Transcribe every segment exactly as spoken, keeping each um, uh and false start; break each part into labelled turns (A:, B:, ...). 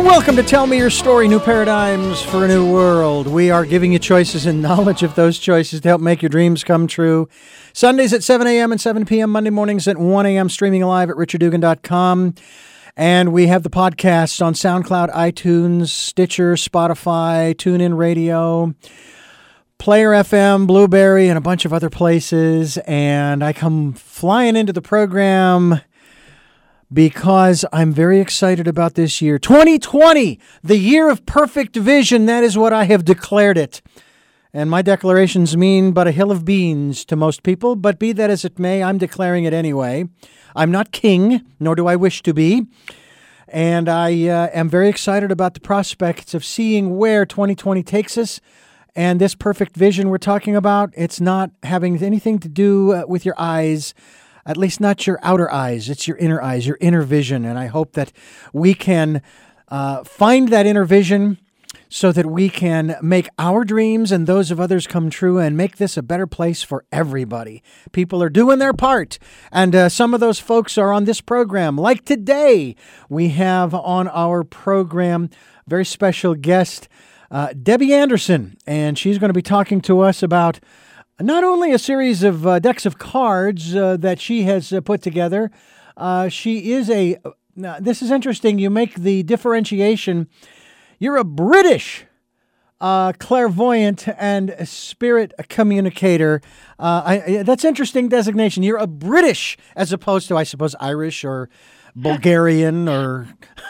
A: Welcome to Tell Me Your Story, New Paradigms for a New World. We are giving you choices and knowledge of those choices to help make your dreams come true. Sundays at seven a.m. and seven p.m., Monday mornings at one a.m., streaming live at richard dugan dot com. And we have the podcast on SoundCloud, iTunes, Stitcher, Spotify, TuneIn Radio, Player F M, Blueberry, and a bunch of other places. And I come flying into the program because I'm very excited about this year. twenty twenty, the year of perfect vision. That is what I have declared it. And my declarations mean but a hill of beans to most people, but be that as it may, I'm declaring it anyway. I'm not king, nor do I wish to be. And I uh, am very excited about the prospects of seeing where twenty twenty takes us. And this perfect vision we're talking about, it's not having anything to do uh, with your eyes. At least not your outer eyes. It's your inner eyes, your inner vision. And I hope that we can uh, find that inner vision so that we can make our dreams and those of others come true and make this a better place for everybody. People are doing their part. And uh, some of those folks are on this program. Like today, we have on our program a very special guest, uh, Debbie Anderson. And she's going to be talking to us about not only a series of uh, decks of cards uh, that she has uh, put together, uh, she is a, uh, this is interesting, you make the differentiation, you're a British uh, clairvoyant and spirit communicator. Uh, I, I, that's interesting designation. You're a British as opposed to, I suppose, Irish or Bulgarian or...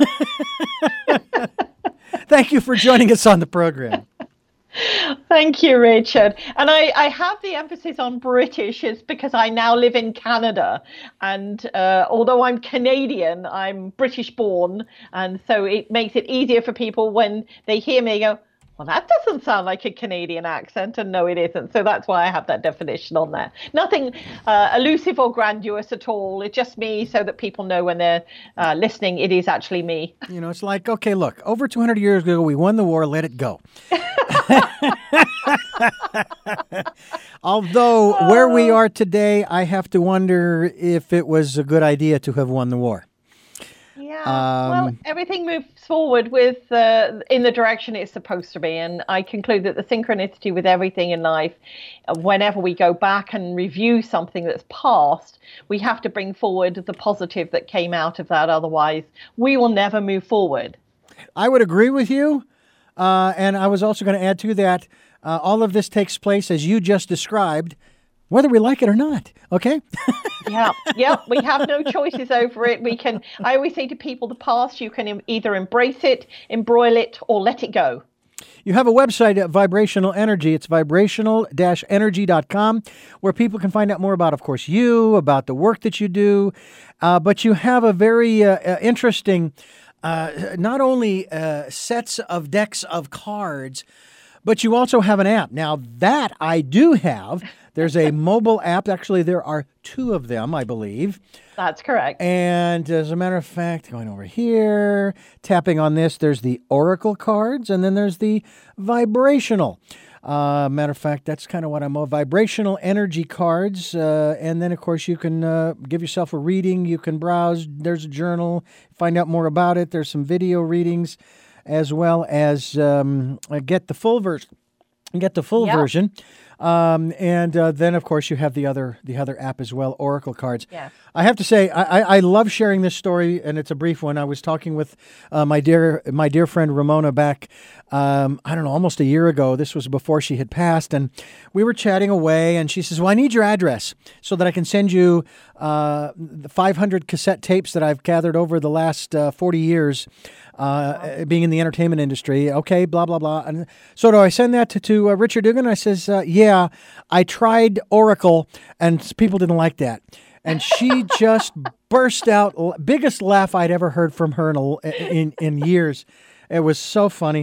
A: Thank you for joining us on the program.
B: Thank you, Richard. And I, I have the emphasis on British is because I now live in Canada. And uh, although I'm Canadian, I'm British born. And so it makes it easier for people when they hear me go, well, that doesn't sound like a Canadian accent. And no, it isn't. So that's why I have that definition on there. Nothing uh, elusive or grandiose at all. It's just me so that people know when they're uh, listening, it is actually me.
A: You know, it's like, okay, look, over two hundred years ago, we won the war, let it go. Although where we are today, I have to wonder if it was a good idea to have won the war.
B: Yeah, um, well, everything moves forward with uh, in the direction it's supposed to be. And I conclude that the synchronicity with everything in life, uh, whenever we go back and review something that's past, we have to bring forward the positive that came out of that. Otherwise, we will never move forward.
A: I would agree with you. Uh, and I was also going to add to that, uh, all of this takes place as you just described, whether we like it or not. Okay?
B: yeah, yeah. We have no choices over it. We can. I always say to people, the past, you can em- either embrace it, embroil it, or let it go.
A: You have a website at Vibrational Energy. It's vibrational dash energy dot com, where people can find out more about, of course, you, about the work that you do. Uh, but you have a very uh, uh, interesting... Uh, not only uh, sets of decks of cards, but you also have an app. Now, that I do have. There's a mobile app. Actually, there are two of them, I believe.
B: That's correct.
A: And as a matter of fact, going over here, tapping on this, there's the Oracle cards, and then there's the Vibrational. Uh, matter of fact, that's kind of what I'm on. Vibrational energy cards. Uh, and then, of course, you can uh, give yourself a reading. You can browse. There's a journal. Find out more about it. There's some video readings as well as um, get the full version. Get the full
B: yep.
A: version. Um, and uh, then, of course, you have the other the other app as well, Oracle cards.
B: Yeah.
A: I have to say, I, I, I love sharing this story, and it's a brief one. I was talking with uh, my dear my dear friend Ramona back, um, I don't know, almost a year ago. This was before she had passed, and we were chatting away, and she says, well, I need your address so that I can send you uh, the five hundred cassette tapes that I've gathered over the last uh, forty years. Uh, being in the entertainment industry, okay, blah, blah, blah. And so do I send that to, to uh, Richard Dugan? I says, uh, yeah, I tried Oracle, and people didn't like that. And she just burst out, biggest laugh I'd ever heard from her in, a, in, in years. It was so funny.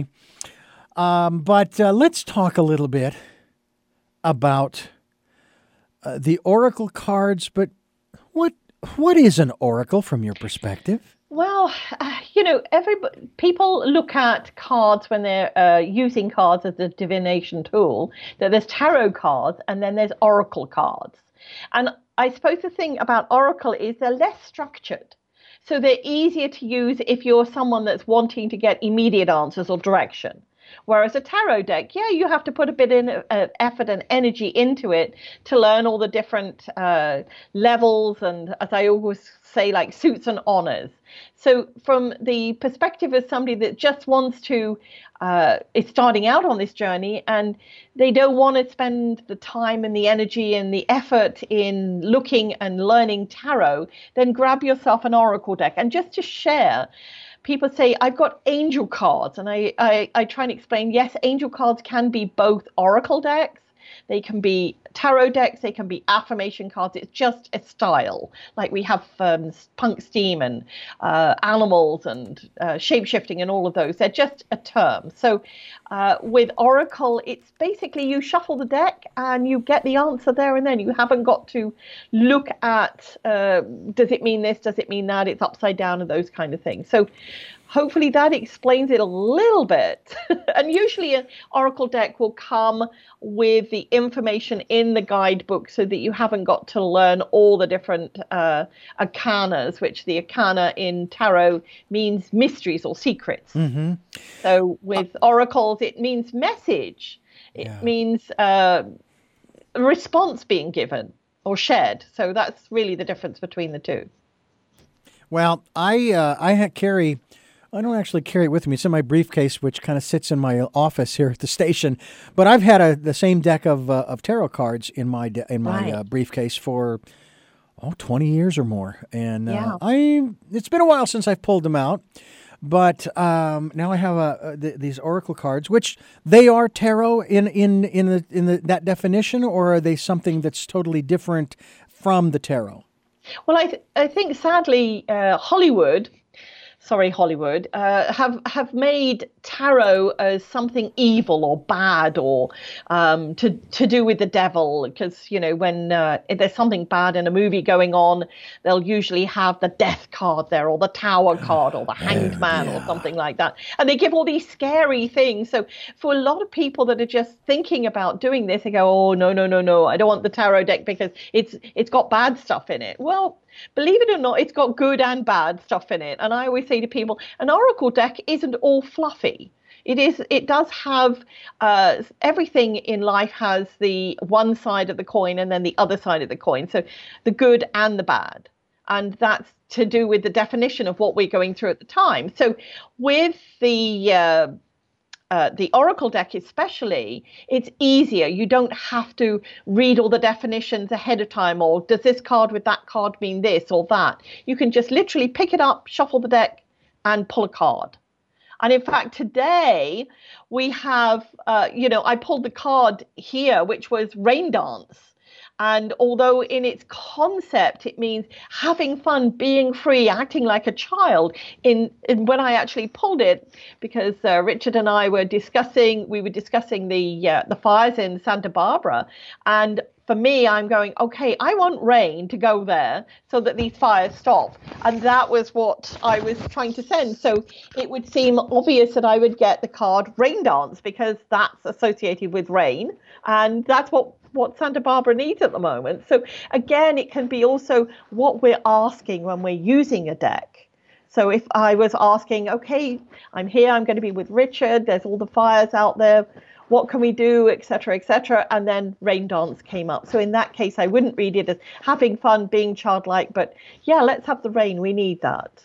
A: Um, but uh, let's talk a little bit about uh, the Oracle cards. But what what is an Oracle from your perspective?
B: Well, uh, you know, every people look at cards when they're uh, using cards as a divination tool. That there's tarot cards and then there's oracle cards. And I suppose the thing about oracle is they're less structured. So they're easier to use if you're someone that's wanting to get immediate answers or direction. Whereas a tarot deck, yeah, you have to put a bit in uh, effort and energy into it to learn all the different uh, levels and, as I always say, like suits and honors. So from the perspective of somebody that just wants to, uh, is starting out on this journey and they don't want to spend the time and the energy and the effort in looking and learning tarot, then grab yourself an oracle deck. And just to share, people say, I've got angel cards. And I, I, I try and explain, yes, angel cards can be both oracle decks. They can be tarot decks. They can be affirmation cards. It's just a style. Like we have um, punk steam and uh, animals and uh, shapeshifting and all of those. They're just a term. So uh, with oracle, it's basically you shuffle the deck and you get the answer there and then. You haven't got to look at, uh, does it mean this? Does it mean that? It's upside down and those kind of things. So hopefully that explains it a little bit. And usually an oracle deck will come with the information in the guidebook so that you haven't got to learn all the different uh, arcanas, which the arcana in tarot means mysteries or secrets.
A: Mm-hmm.
B: So with uh, oracles, it means message. It
A: yeah.
B: means uh, a response being given or shared. So that's really the difference between the two.
A: Well, I uh, I ha- carry... I don't actually carry it with me. It's in my briefcase, which kind of sits in my office here at the station. But I've had a, the same deck of uh, of tarot cards in my de- in my
B: right. uh,
A: briefcase for oh twenty years or more, and
B: yeah.
A: uh, I it's been a while since I've pulled them out. But um, now I have a, a, th- these oracle cards, which they are tarot in in in the in the, that definition, or are they something that's totally different from the tarot?
B: Well, I th- I think sadly uh, Hollywood. Sorry, Hollywood, uh, have have made tarot as something evil or bad or um, to to do with the devil. Because, you know, when uh, if there's something bad in a movie going on, they'll usually have the death card there or the tower card or the hanged man yeah. or something like that. And they give all these scary things. So for a lot of people that are just thinking about doing this, they go, oh, no, no, no, no, I don't want the tarot deck because it's it's got bad stuff in it. Well, believe it or not, it's got good and bad stuff in it. And I always say to people, an oracle deck isn't all fluffy. It is. It does have uh, everything in life has the one side of the coin and then the other side of the coin. So the good and the bad. And that's to do with the definition of what we're going through at the time. So with the uh, Uh, the oracle deck especially, it's easier. You don't have to read all the definitions ahead of time, or does this card with that card mean this or that? You can just literally pick it up, shuffle the deck, and pull a card. And in fact, today we have, uh, you know, I pulled the card here, which was Rain Dance. And although in its concept, it means having fun, being free, acting like a child, in, in when I actually pulled it, because uh, Richard and I were discussing, we were discussing the uh, the fires in Santa Barbara. And for me, I'm going, okay, I want rain to go there so that these fires stop. And that was what I was trying to send. So it would seem obvious that I would get the card Rain Dance because that's associated with rain. And that's what what Santa Barbara needs at the moment. So again, it can be also what we're asking when we're using a deck. So if I was asking, okay, I'm here, I'm going to be with Richard, there's all the fires out there, what can we do, et cetera, et cetera. And then Rain Dance came up. So in that case, I wouldn't read it as having fun, being childlike, but yeah, let's have the rain. We need that.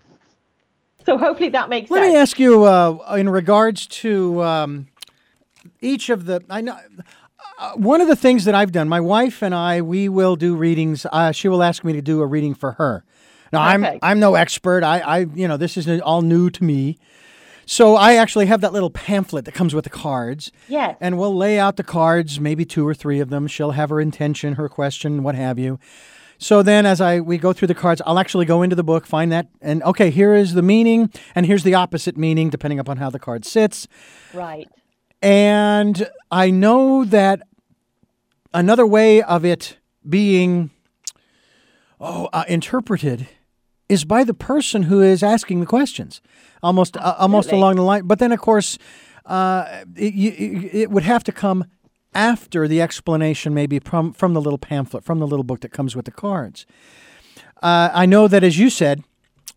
B: So hopefully that makes
A: Let
B: sense.
A: Let me ask you, uh, in regards to um, each of the, I know, uh, one of the things that I've done, my wife and I, we will do readings. Uh, she will ask me to do a reading for her. Now, okay. I'm I'm no expert. I, I, you know, this is all new to me. So I actually have that little pamphlet that comes with the cards.
B: Yes.
A: And we'll lay out the cards, maybe two or three of them. She'll have her intention, her question, what have you. So then as I we go through the cards, I'll actually go into the book, find that, and okay, here is the meaning, and here's the opposite meaning, depending upon how the card sits.
B: Right.
A: And I know that another way of it being oh, uh, interpreted is by the person who is asking the questions, almost uh, almost along the line. But then, of course, uh, it, it, it would have to come after the explanation, maybe from, from the little pamphlet, from the little book that comes with the cards. Uh, I know that, as you said,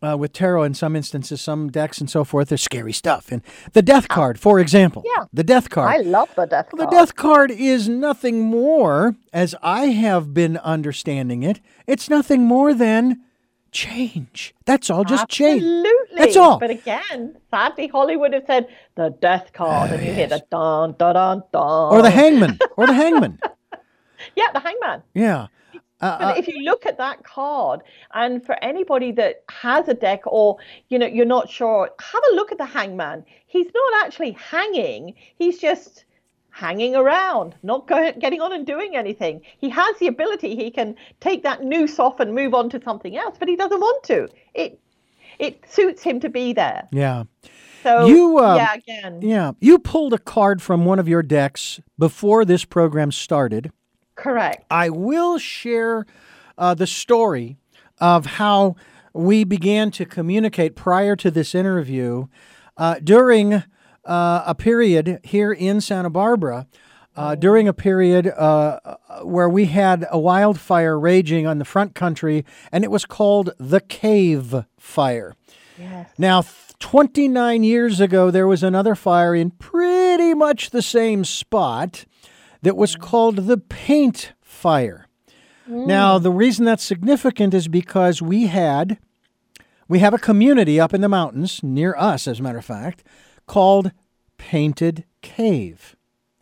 A: uh, with tarot in some instances, some decks and so forth, there's scary stuff. And the death card, for example.
B: Yeah.
A: The death card.
B: I love the death
A: well,
B: card.
A: The death card is nothing more, as I have been understanding it, it's nothing more than change. That's all, just change.
B: Absolutely.
A: That's all.
B: But again, sadly, Hollywood have said the death card,
A: Uh,
B: and you
A: yes.
B: hear the dun, dun, dun, dun.
A: Or the hangman. Or the hangman.
B: Yeah, the hangman.
A: Yeah. Uh,
B: But
A: uh,
B: if you look at that card, and for anybody that has a deck, or you know you're not sure, have a look at the hangman. He's not actually hanging; he's just hanging around, not go, getting on and doing anything. He has the ability; he can take that noose off and move on to something else, but he doesn't want to. It it suits him to be there.
A: yeah.
B: So
A: You, um,
B: yeah, again,
A: Yeah. You pulled a card from one of your decks before this program started.
B: correct.
A: I will share uh, the story of how we began to communicate prior to this interview uh, during uh, a period here in Santa Barbara, uh, during a period uh, where we had a wildfire raging on the front country, and it was called the Cave Fire.
B: Yes.
A: Now, th- twenty-nine years ago, there was another fire in pretty much the same spot that was called the Paint Fire. Now, the reason that's significant is because we had, we have a community up in the mountains near us, as a matter of fact, called Painted Cave.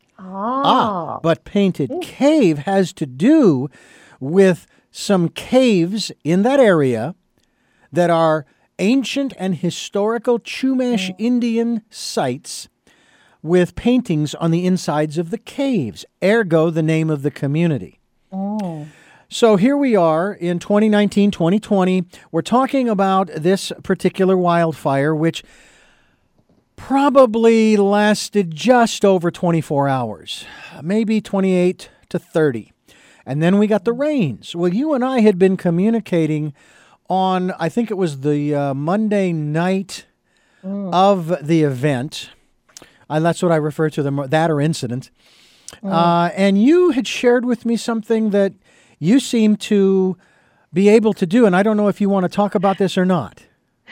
B: Ah.
A: But Painted Cave has to do with some caves in that area that are ancient and historical Chumash Indian sites with paintings on the insides of the caves, ergo the name of the community.
B: Oh.
A: So here we are in twenty nineteen, twenty twenty. We're talking about this particular wildfire, which probably lasted just over twenty-four hours, maybe twenty-eight to thirty. And then we got the rains. Well, you and I had been communicating on, I think it was the uh, Monday night
B: Mm.
A: of the event. Uh, that's what I refer to them, that or incident. Uh, and you had shared with me something that you seem to be able to do, and I don't know if you want to talk about this or not.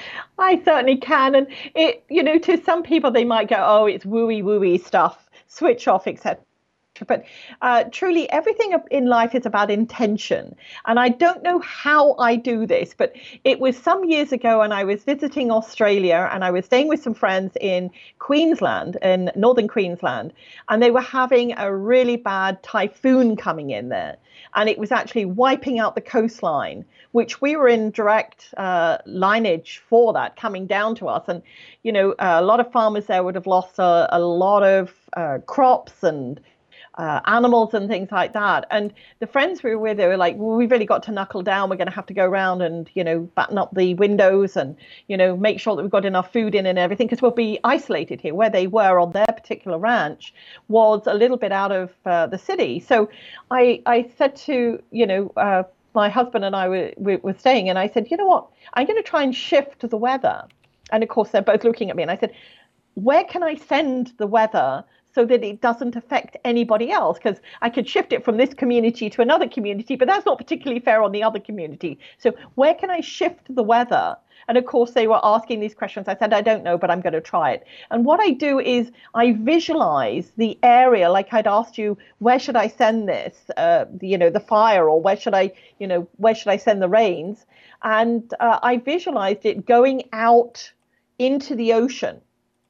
B: I certainly can. And it, you know, to some people, they might go, oh, it's wooey wooey stuff, switch off, et cetera. But uh, truly, everything in life is about intention. And I don't know how I do this, but it was some years ago, and I was visiting Australia, and I was staying with some friends in Queensland, in northern Queensland, and they were having a really bad typhoon coming in there. And it was actually wiping out the coastline, which we were in direct uh, lineage for that coming down to us. And, you know, uh, a lot of farmers there would have lost a, a lot of uh, crops and Uh, animals and things like that. And the friends we were with, they were like, well, we've really got to knuckle down. We're going to have to go around and, you know, batten up the windows and, you know, make sure that we've got enough food in and everything, because we'll be isolated here. Where they were on their particular ranch was a little bit out of uh, the city. So I, I said to, you know, uh, my husband and I were, we were staying, and I said, you know what, I'm going to try and shift the weather. And of course, they're both looking at me, and I said, where can I send the weather so that it doesn't affect anybody else? Because I could shift it from this community to another community, but that's not particularly fair on the other community. So where can I shift the weather? And of course, they were asking these questions. I said, I don't know, but I'm going to try it. And what I do is I visualize the area, like I'd asked you, where should I send this, uh, you know, the fire, or where should I, you know, where should I send the rains? And uh, I visualized it going out into the ocean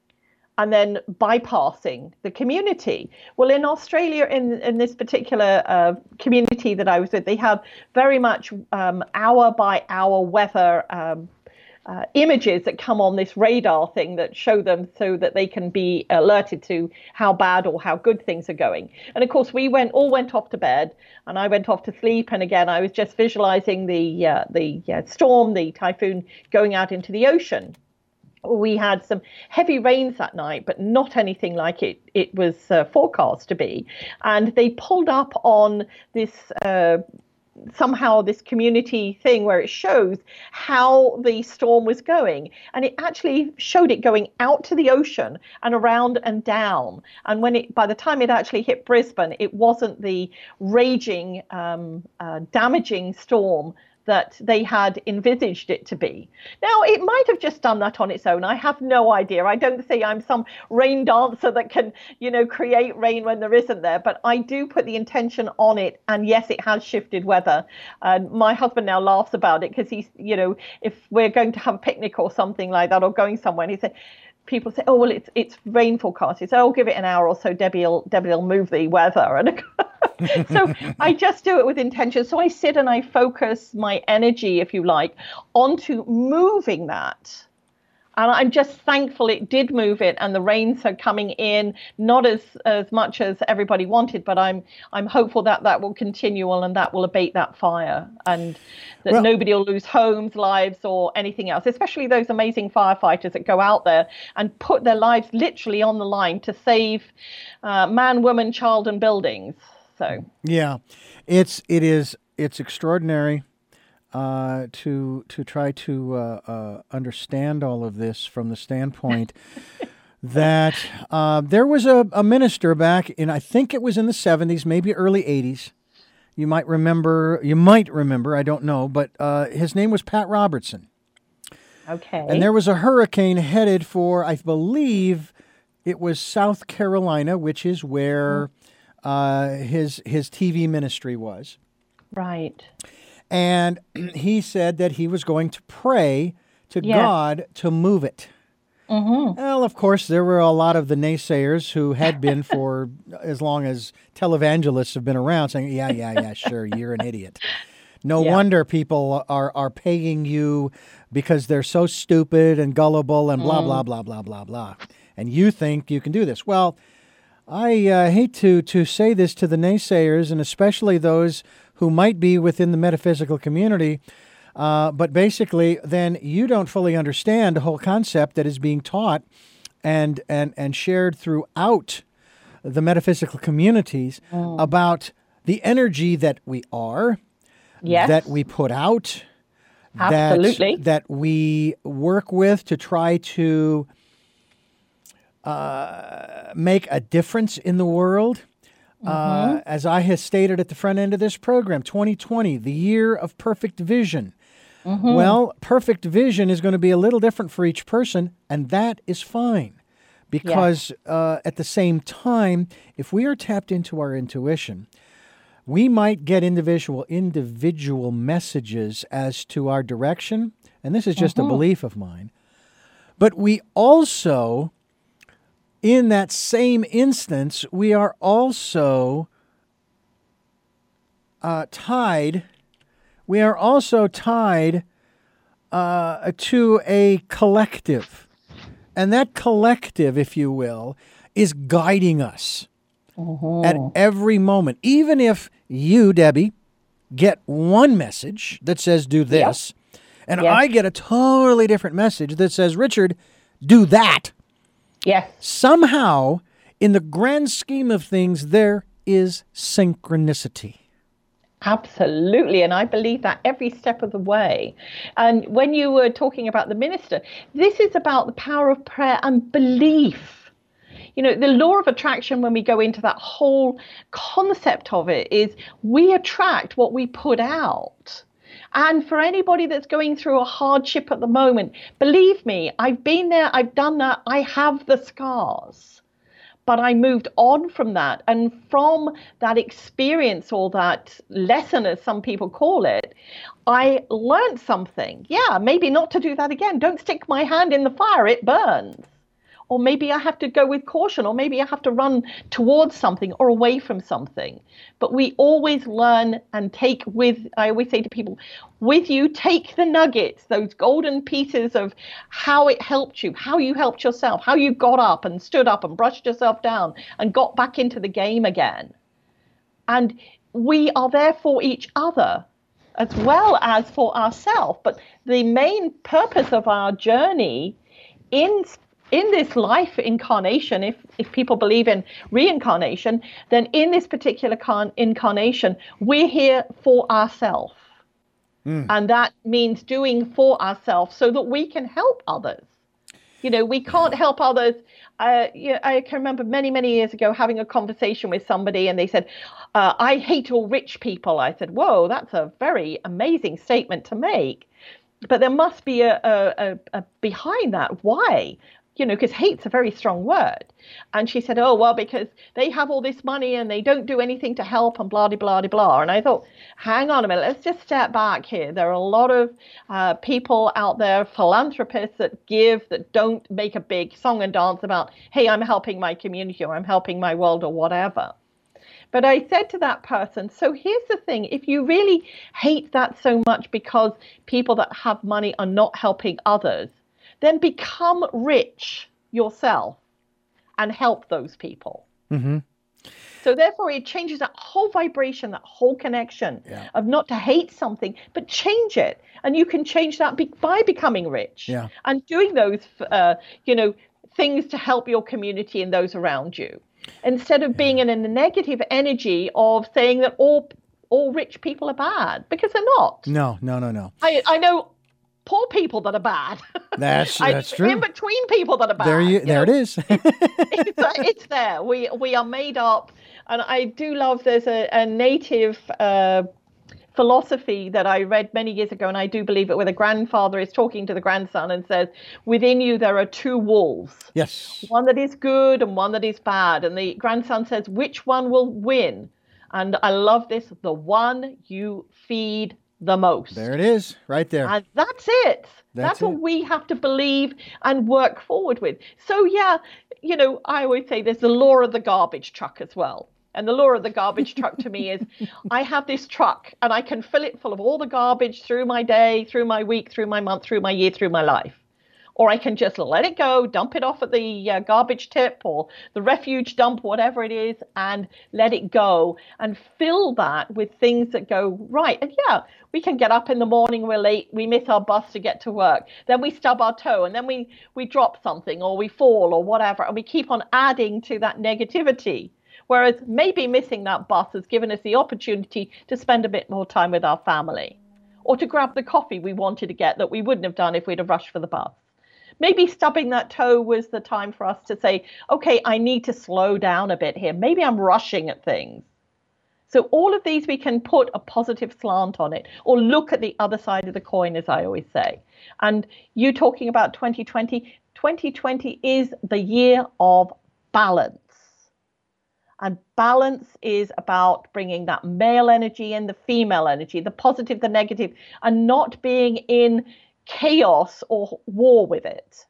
B: and then bypassing the community. Well, in Australia, in, in this particular uh, community that I was with, they have very much um, hour by hour weather um, uh, images that come on this radar thing that show them so that they can be alerted to how bad or how good things are going. And of course, we went all went off to bed, and I went off to sleep. And again, I was just visualizing the uh, the uh, storm, the typhoon going out into the ocean. We had some heavy rains that night, but not anything like it it was uh, forecast to be. And they pulled up on this uh, somehow this community thing where it shows how the storm was going. And it actually showed it going out to the ocean and around and down. And when it, by the time it actually hit Brisbane, it wasn't the raging, um, uh, damaging storm that they had envisaged it to be. Now, it might have just done that on its own. I have no idea. I don't say I'm some rain dancer that can, you know, create rain when there isn't there, but I do put the intention on it. And yes, it has shifted weather. And my husband now laughs about it because he's, you know, if we're going to have a picnic or something like that or going somewhere, and he said, people say, oh, well, it's it's rain forecasted. So I'll give it an hour or so. Debbie will, Debbie will move the weather. And so I just do it with intention. So I sit and I focus my energy, if you like, onto moving that. And I'm just thankful it did move it, and the rains are coming in, not as, as much as everybody wanted, but I'm I'm hopeful that that will continue on and that will abate that fire, and that well, nobody will lose homes, lives, or anything else, especially those amazing firefighters that go out there and put their lives literally on the line to save uh, man, woman, child, and buildings. So
A: yeah, it's it is it's extraordinary. Uh, to to try to uh, uh, understand all of this from the standpoint that uh, there was a, a minister back in, I think it was in the seventies, maybe early eighties. You might remember, you might remember, I don't know, but uh, his name was Pat Robertson.
B: Okay.
A: And there was a hurricane headed for, I believe, it was South Carolina, which is where uh, his his T V ministry was.
B: Right.
A: And he said that he was going to pray to
B: yes.
A: God to move it.
B: Mm-hmm.
A: Well, of course, there were a lot of the naysayers who had been for as long as televangelists have been around saying, yeah, yeah, yeah, sure, you're an idiot. No yeah. wonder people are, are paying you because they're so stupid and gullible and blah, mm. blah, blah, blah, blah, blah. And you think you can do this. Well, I uh, hate to, to say this to the naysayers, and especially those who might be within the metaphysical community, uh, but basically then you don't fully understand the whole concept that is being taught and and, and shared throughout the metaphysical communities mm. about the energy that we are,
B: yes.
A: that we put out,
B: Absolutely.
A: that, that we work with to try to uh, make a difference in the world. Uh, mm-hmm. As I have stated at the front end of this program, twenty twenty, the year of perfect vision. Mm-hmm. Well, perfect vision is going to be a little different for each person, and that is fine. Because yeah. uh, at the same time, if we are tapped into our intuition, we might get individual individual messages as to our direction, and this is just mm-hmm. a belief of mine. But we also, in that same instance, we are also uh, tied. We are also tied uh, to a collective, and that collective, if you will, is guiding us mm-hmm. at every moment. Even if you, Debbie, get one message that says "do this," yep. and yes. I get a totally different message that says, "Richard, do that."
B: Yes.
A: Somehow, in the grand scheme of things, there is synchronicity.
B: Absolutely. And I believe that every step of the way. And when you were talking about the minister, this is about the power of prayer and belief. You know, the law of attraction, when we go into that whole concept of it, is we attract what we put out. And for anybody that's going through a hardship at the moment, believe me, I've been there, I've done that, I have the scars. But I moved on from that. And from that experience, or that lesson, as some people call it, I learned something. Yeah, maybe not to do that again. Don't stick my hand in the fire, it burns. Or maybe I have to go with caution, or maybe I have to run towards something or away from something. But we always learn and take with, I always say to people, with you, take the nuggets, those golden pieces of how it helped you, how you helped yourself, how you got up and stood up and brushed yourself down and got back into the game again. And we are there for each other as well as for ourselves. But the main purpose of our journey in In this life incarnation, if, if people believe in reincarnation, then in this particular con- incarnation, we're here for ourselves. Mm. And that means doing for ourselves so that we can help others. You know, we can't help others. Uh, you know, I can remember many, many years ago having a conversation with somebody and they said, uh, I hate all rich people. I said, whoa, that's a very amazing statement to make. But there must be a, a, a, a behind that. Why? You know, because hate's a very strong word. And she said, oh, well, because they have all this money and they don't do anything to help and blah, blah, blah, blah. And I thought, hang on a minute, let's just step back here. There are a lot of uh, people out there, philanthropists that give, that don't make a big song and dance about, hey, I'm helping my community or I'm helping my world or whatever. But I said to that person, so here's the thing, if you really hate that so much because people that have money are not helping others, then become rich yourself and help those people.
A: Mm-hmm.
B: So therefore, it changes that whole vibration, that whole connection
A: yeah.
B: of not to hate something, but change it. And you can change that be- by becoming rich
A: yeah.
B: and doing those, uh, you know, things to help your community and those around you. Instead of being in a negative energy of saying that all all rich people are bad, because they're not.
A: No, no, no, no.
B: I, I know poor people that are bad.
A: That's that's
B: I,
A: true.
B: In between people that are bad.
A: There you, there
B: know,
A: it is.
B: it's, it's there. We we are made up, and I do love. There's a, a native uh, philosophy that I read many years ago, and I do believe it, where the grandfather is talking to the grandson and says, "Within you there are two wolves.
A: Yes.
B: One that is good and one that is bad." And the grandson says, "Which one will win?" And I love this: the one you feed the most.
A: There it is, right there.
B: And that's it.
A: That's,
B: that's what
A: it.
B: we have to believe and work forward with. So, yeah, you know, I always say there's the law of the garbage truck as well. And the law of the garbage truck to me is I have this truck and I can fill it full of all the garbage through my day, through my week, through my month, through my year, through my life. Or I can just let it go, dump it off at the uh, garbage tip or the refuge dump, whatever it is, and let it go and fill that with things that go right. And yeah, we can get up in the morning, we're late, we miss our bus to get to work. Then we stub our toe and then we, we drop something or we fall or whatever. And we keep on adding to that negativity. Whereas maybe missing that bus has given us the opportunity to spend a bit more time with our family or to grab the coffee we wanted to get that we wouldn't have done if we'd have rushed for the bus. Maybe stubbing that toe was the time for us to say, okay, I need to slow down a bit here. Maybe I'm rushing at things. So all of these, we can put a positive slant on it or look at the other side of the coin, as I always say. And you talking about twenty twenty, twenty twenty is the year of balance. And balance is about bringing that male energy and the female energy, the positive, the negative, and not being in chaos or war with it.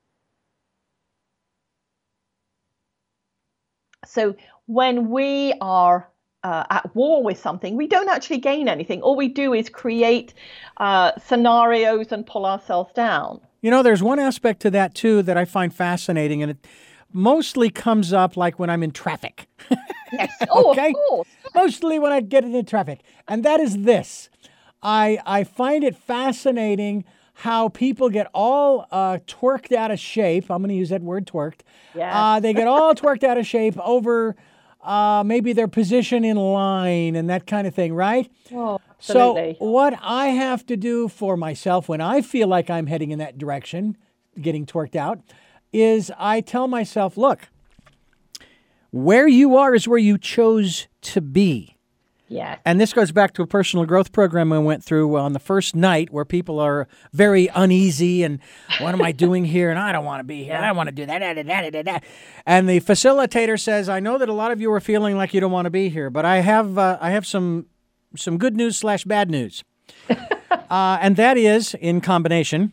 B: So when we are uh, at war with something, we don't actually gain anything. All we do is create uh, scenarios and pull ourselves down.
A: You know, there's one aspect to that, too, that I find fascinating, and it mostly comes up like when I'm in traffic.
B: Yes, oh,
A: okay?
B: Of course.
A: Mostly when I get into traffic. And that is this. I I find it fascinating how people get all uh, twerked out of shape. I'm going to use that word, twerked.
B: Yes.
A: Uh, they get all twerked out of shape over uh, maybe their position in line and that kind of thing, right?
B: Oh, absolutely.
A: So what I have to do for myself when I feel like I'm heading in that direction, getting twerked out, is I tell myself, look, where you are is where you chose to be.
B: Yes.
A: And this goes back to a personal growth program I went through on the first night where people are very uneasy and what am I doing here? And I don't want to be here. I don't want to do that. Da, da, da, da, da. And the facilitator says, I know that a lot of you are feeling like you don't want to be here, but I have uh, I have some some good news slash bad news. uh, and that is, in combination,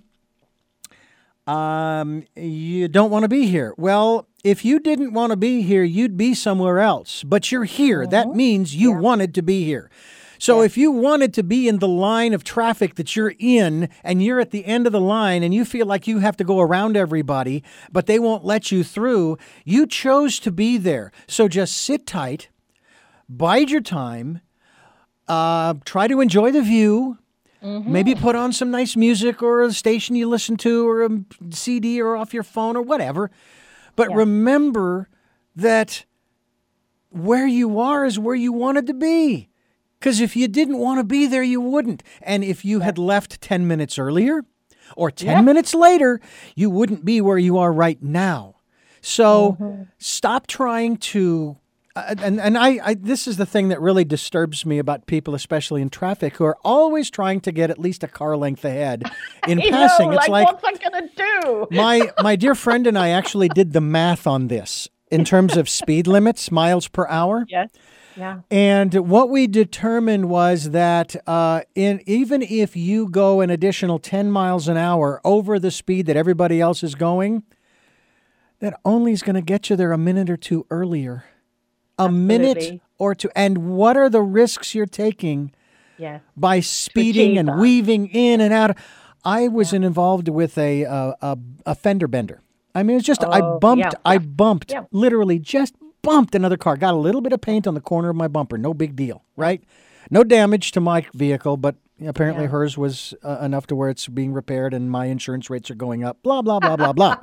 A: um, you don't want to be here. Well, if you didn't want to be here, you'd be somewhere else. But you're here. Mm-hmm. That means you yeah. wanted to be here. So yeah. if you wanted to be in the line of traffic that you're in and you're at the end of the line and you feel like you have to go around everybody, but they won't let you through, you chose to be there. So just sit tight, bide your time, uh, try to enjoy the view. Mm-hmm. Maybe put on some nice music or a station you listen to or a C D or off your phone or whatever. But yeah. remember that where you are is where you wanted to be. Because if you didn't want to be there, you wouldn't. And if you yeah. had left ten minutes earlier, Or ten
B: Yes.
A: minutes later, you wouldn't be where you are right now. So
B: Mm-hmm.
A: stop trying to, uh, and, and I, I, this is the thing that really disturbs me about people, especially in traffic, who are always trying to get at least a car length ahead in
B: I
A: passing.
B: know,
A: It's
B: like,
A: like,
B: what's I gonna do?
A: my my dear friend and I actually did the math on this in terms of speed limits, miles per hour.
B: Yes. Yeah.
A: And what we determined was that uh, in even if you go an additional ten miles an hour over the speed that everybody else is going, that only is going to get you there a minute or two earlier. A minute
B: Absolutely.
A: or two. And what are the risks you're taking
B: Yeah.
A: by speeding
B: achieve
A: and
B: that.
A: weaving in and out? I was involved with a, a a a fender bender. I mean, it's just I
B: Oh,
A: bumped,
B: yeah,
A: I
B: yeah,
A: bumped,
B: yeah.
A: literally just bumped another car. Got a little bit of paint on the corner of my bumper. No big deal, right? No damage to my vehicle, but apparently
B: Yeah.
A: hers was uh, enough to where it's being repaired and my insurance rates are going up. Blah blah blah blah blah.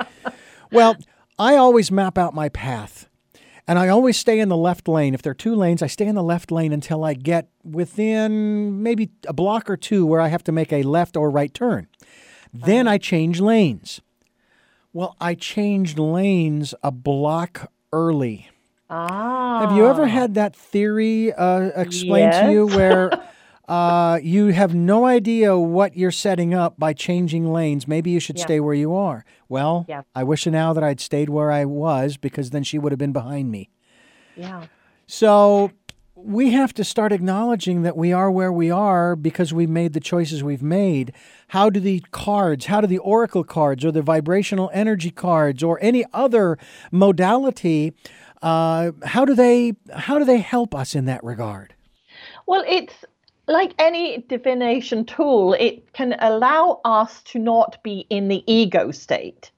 A: Well, I always map out my path. And I always stay in the left lane. If there are two lanes, I stay in the left lane until I get within maybe a block or two where I have to make a left or right turn. Then I change lanes. Well, I changed lanes a block early.
B: Ah.
A: Have you ever had that theory uh, explained to you
B: Yes.
A: where uh, you have no idea what you're setting up by changing lanes? Maybe you should
B: Yeah.
A: stay where you are. Well,
B: Yeah.
A: I wish now that I'd stayed where I was, because then she would have been behind me.
B: Yeah.
A: So we have to start acknowledging that we are where we are because we made the choices we've made. How do the cards, how do the oracle cards or the vibrational energy cards or any other modality, uh, how do they how do they help us in that regard?
B: Well, it's like any divination tool, it can allow us to not be in the ego state.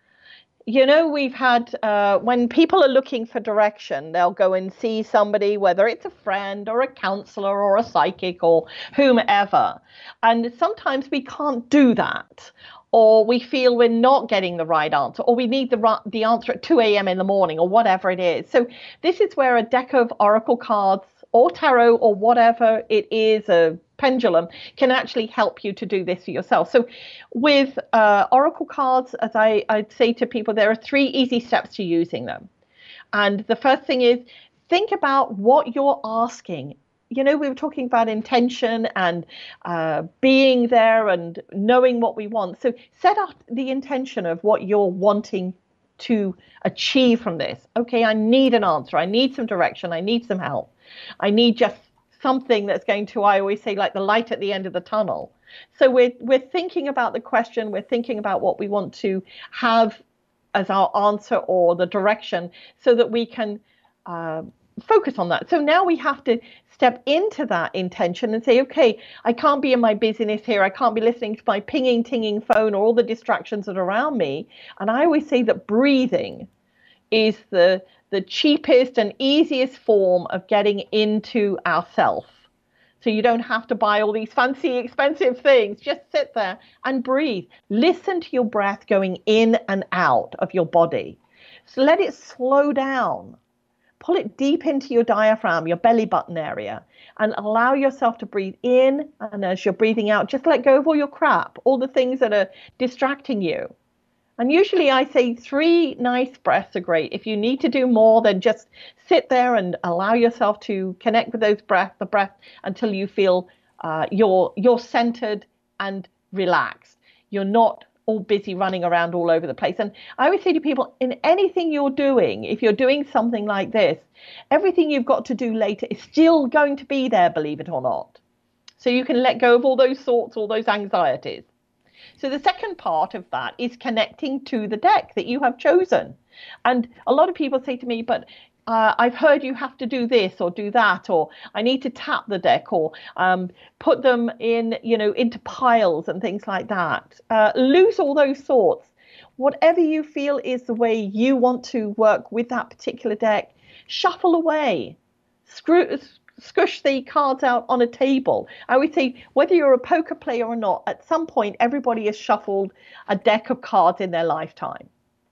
B: You know, we've had, uh, when people are looking for direction, they'll go and see somebody, whether it's a friend or a counselor or a psychic or whomever. And sometimes we can't do that. Or we feel we're not getting the right answer, or we need the ri- the answer at two a.m. in the morning, or whatever it is. So this is where a deck of oracle cards or tarot or whatever it is, a pendulum, can actually help you to do this for yourself. So with uh, oracle cards, as I, I'd say to people, there are three easy steps to using them. And the first thing is, think about what you're asking. You know, we were talking about intention and uh, being there and knowing what we want. So set up the intention of what you're wanting to achieve from this. Okay, I need an answer. I need some direction. I need some help. I need just something that's going to, I always say, like the light at the end of the tunnel. So we're we're thinking about the question. We're thinking about what we want to have as our answer or the direction, so that we can uh, focus on that. So now we have to step into that intention and say, okay, I can't be in my busyness here. I can't be listening to my pinging, tinging phone or all the distractions that are around me. And I always say that breathing is the the cheapest and easiest form of getting into ourself. So you don't have to buy all these fancy, expensive things. Just sit there and breathe. Listen to your breath going in and out of your body. So let it slow down. Pull it deep into your diaphragm, your belly button area, and allow yourself to breathe in. And as you're breathing out, just let go of all your crap, all the things that are distracting you. And usually I say three nice breaths are great. If you need to do more, then just sit there and allow yourself to connect with those breath, the breath, until you feel uh, you're you're centered and relaxed. You're not all busy running around all over the place. And I always say to people, in anything you're doing, if you're doing something like this, everything you've got to do later is still going to be there, believe it or not. So you can let go of all those thoughts, all those anxieties. So the second part of that is connecting to the deck that you have chosen. And a lot of people say to me, but uh, I've heard you have to do this or do that, or I need to tap the deck, or um, put them in, you know, into piles and things like that. Uh, lose all those thoughts. Whatever you feel is the way you want to work with that particular deck, shuffle away. Screw Squish the cards out on a table. I would say, whether you're a poker player or not, at some point, everybody has shuffled a deck of cards in their lifetime.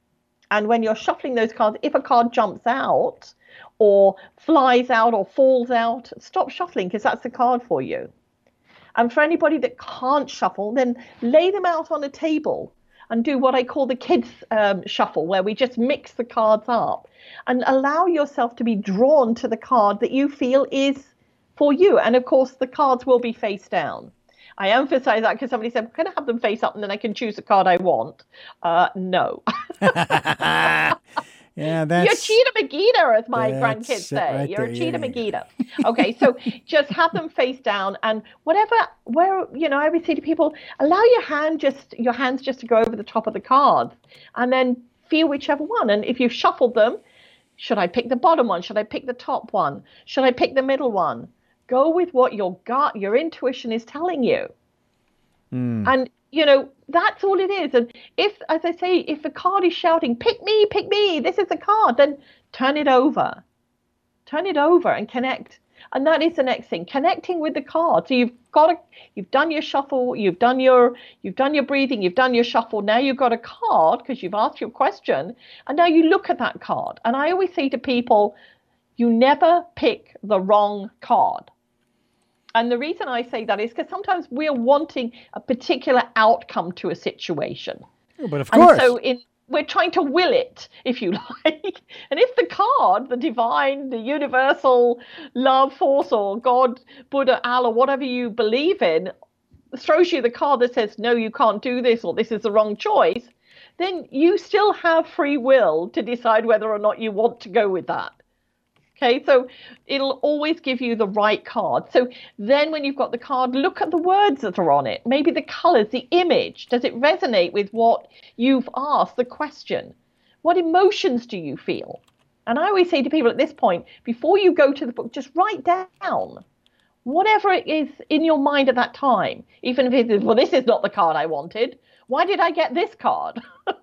B: And when you're shuffling those cards, if a card jumps out or flies out or falls out, stop shuffling, because that's the card for you. And for anybody that can't shuffle, then lay them out on a table and do what I call the kids um, shuffle, where we just mix the cards up and allow yourself to be drawn to the card that you feel is for you. And of course, the cards will be face down. I emphasize that because somebody said, can I have them face up and then I can choose the card I want? Uh, no.
A: Yeah, that's...
B: You're Cheetah McGeeta, as my grandkids say.
A: Right
B: You're
A: there.
B: a Cheetah
A: yeah,
B: McGeeta. Yeah. Okay, so just have them face down, and whatever, where, you know, I would say to people, allow your hand just, your hands just to go over the top of the cards, and then feel whichever one. And if you've shuffled them, should I pick the bottom one? Should I pick the top one? Should I pick the middle one? Go with what your gut, your intuition is telling you. Mm. And, you know, that's all it is. And if, as I say, if the card is shouting, pick me, pick me, this is the card, then turn it over. Turn it over and connect. And that is the next thing, connecting with the card. So you've got to, you've done your shuffle, you've done your, you've done your breathing, you've done your shuffle. Now you've got a card because you've asked your question. And now you look at that card. And I always say to people, you never pick the wrong card. And the reason I say that is because sometimes we're wanting a particular outcome to a situation.
A: Oh, but of course.
B: And so in, we're trying to will it, if you like. And if the card, the divine, the universal love force or God, Buddha, Allah, whatever you believe in, throws you the card that says, no, you can't do this, or this is the wrong choice, then you still have free will to decide whether or not you want to go with that. Okay, so it'll always give you the right card. So then when you've got the card, look at the words that are on it. Maybe the colors, the image. Does it resonate with what you've asked, the question? What emotions do you feel? And I always say to people at this point, before you go to the book, just write down whatever it is in your mind at that time. Even if it is, well, this is not the card I wanted. Why did I get this card?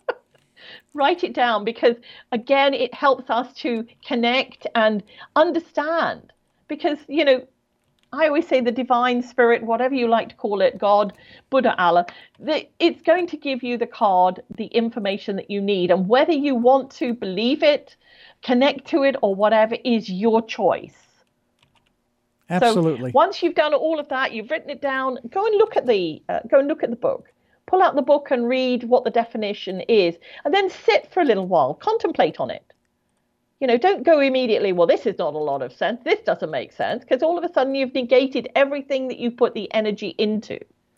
B: Write it down, because again, it helps us to connect and understand, because, you know, I always say the divine spirit, whatever you like to call it, God, Buddha, Allah, the, it's going to give you the card, the information that you need. And whether you want to believe it, connect to it, or whatever is your choice.
A: Absolutely.
B: So once you've done all of that, you've written it down, go and look at the, uh, go and look at the book. Pull out the book and read what the definition is, and then sit for a little while, contemplate on it. You know, don't go immediately, well, this is not a lot of sense, this doesn't make sense, because all of a sudden you've negated everything that you put the energy into.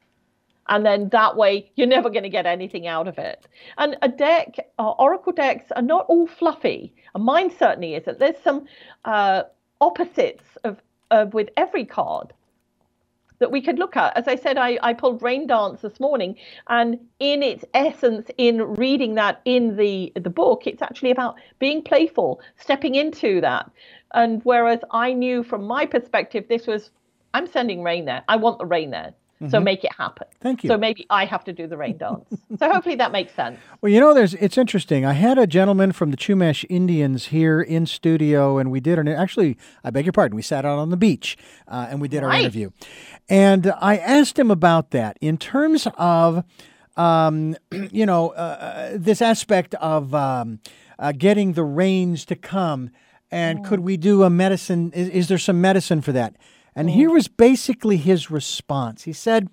B: And then that way, you're never going to get anything out of it. And a deck, uh, oracle decks are not all fluffy. And mine certainly isn't. There's some uh, opposites of uh, with every card that we could look at. As I said, I, I pulled Rain Dance this morning, and in its essence, in reading that in the, the book, it's actually about being playful, stepping into that. And whereas I knew from my perspective, this was, I'm sending rain there. I want the rain there. Mm-hmm. So make it happen.
A: Thank you.
B: So maybe I have to do the rain dance. So hopefully that makes sense.
A: Well, you know, there's it's interesting. I had a gentleman from the Chumash Indians here in studio, and we did an, actually, I beg your pardon, we sat out on the beach, uh, and we did our
B: nice.
A: interview. And I asked him about that in terms of, um, you know, uh, this aspect of um, uh, getting the rains to come, and oh. could we do a medicine, is, is there some medicine for that? And here was basically his response. He said,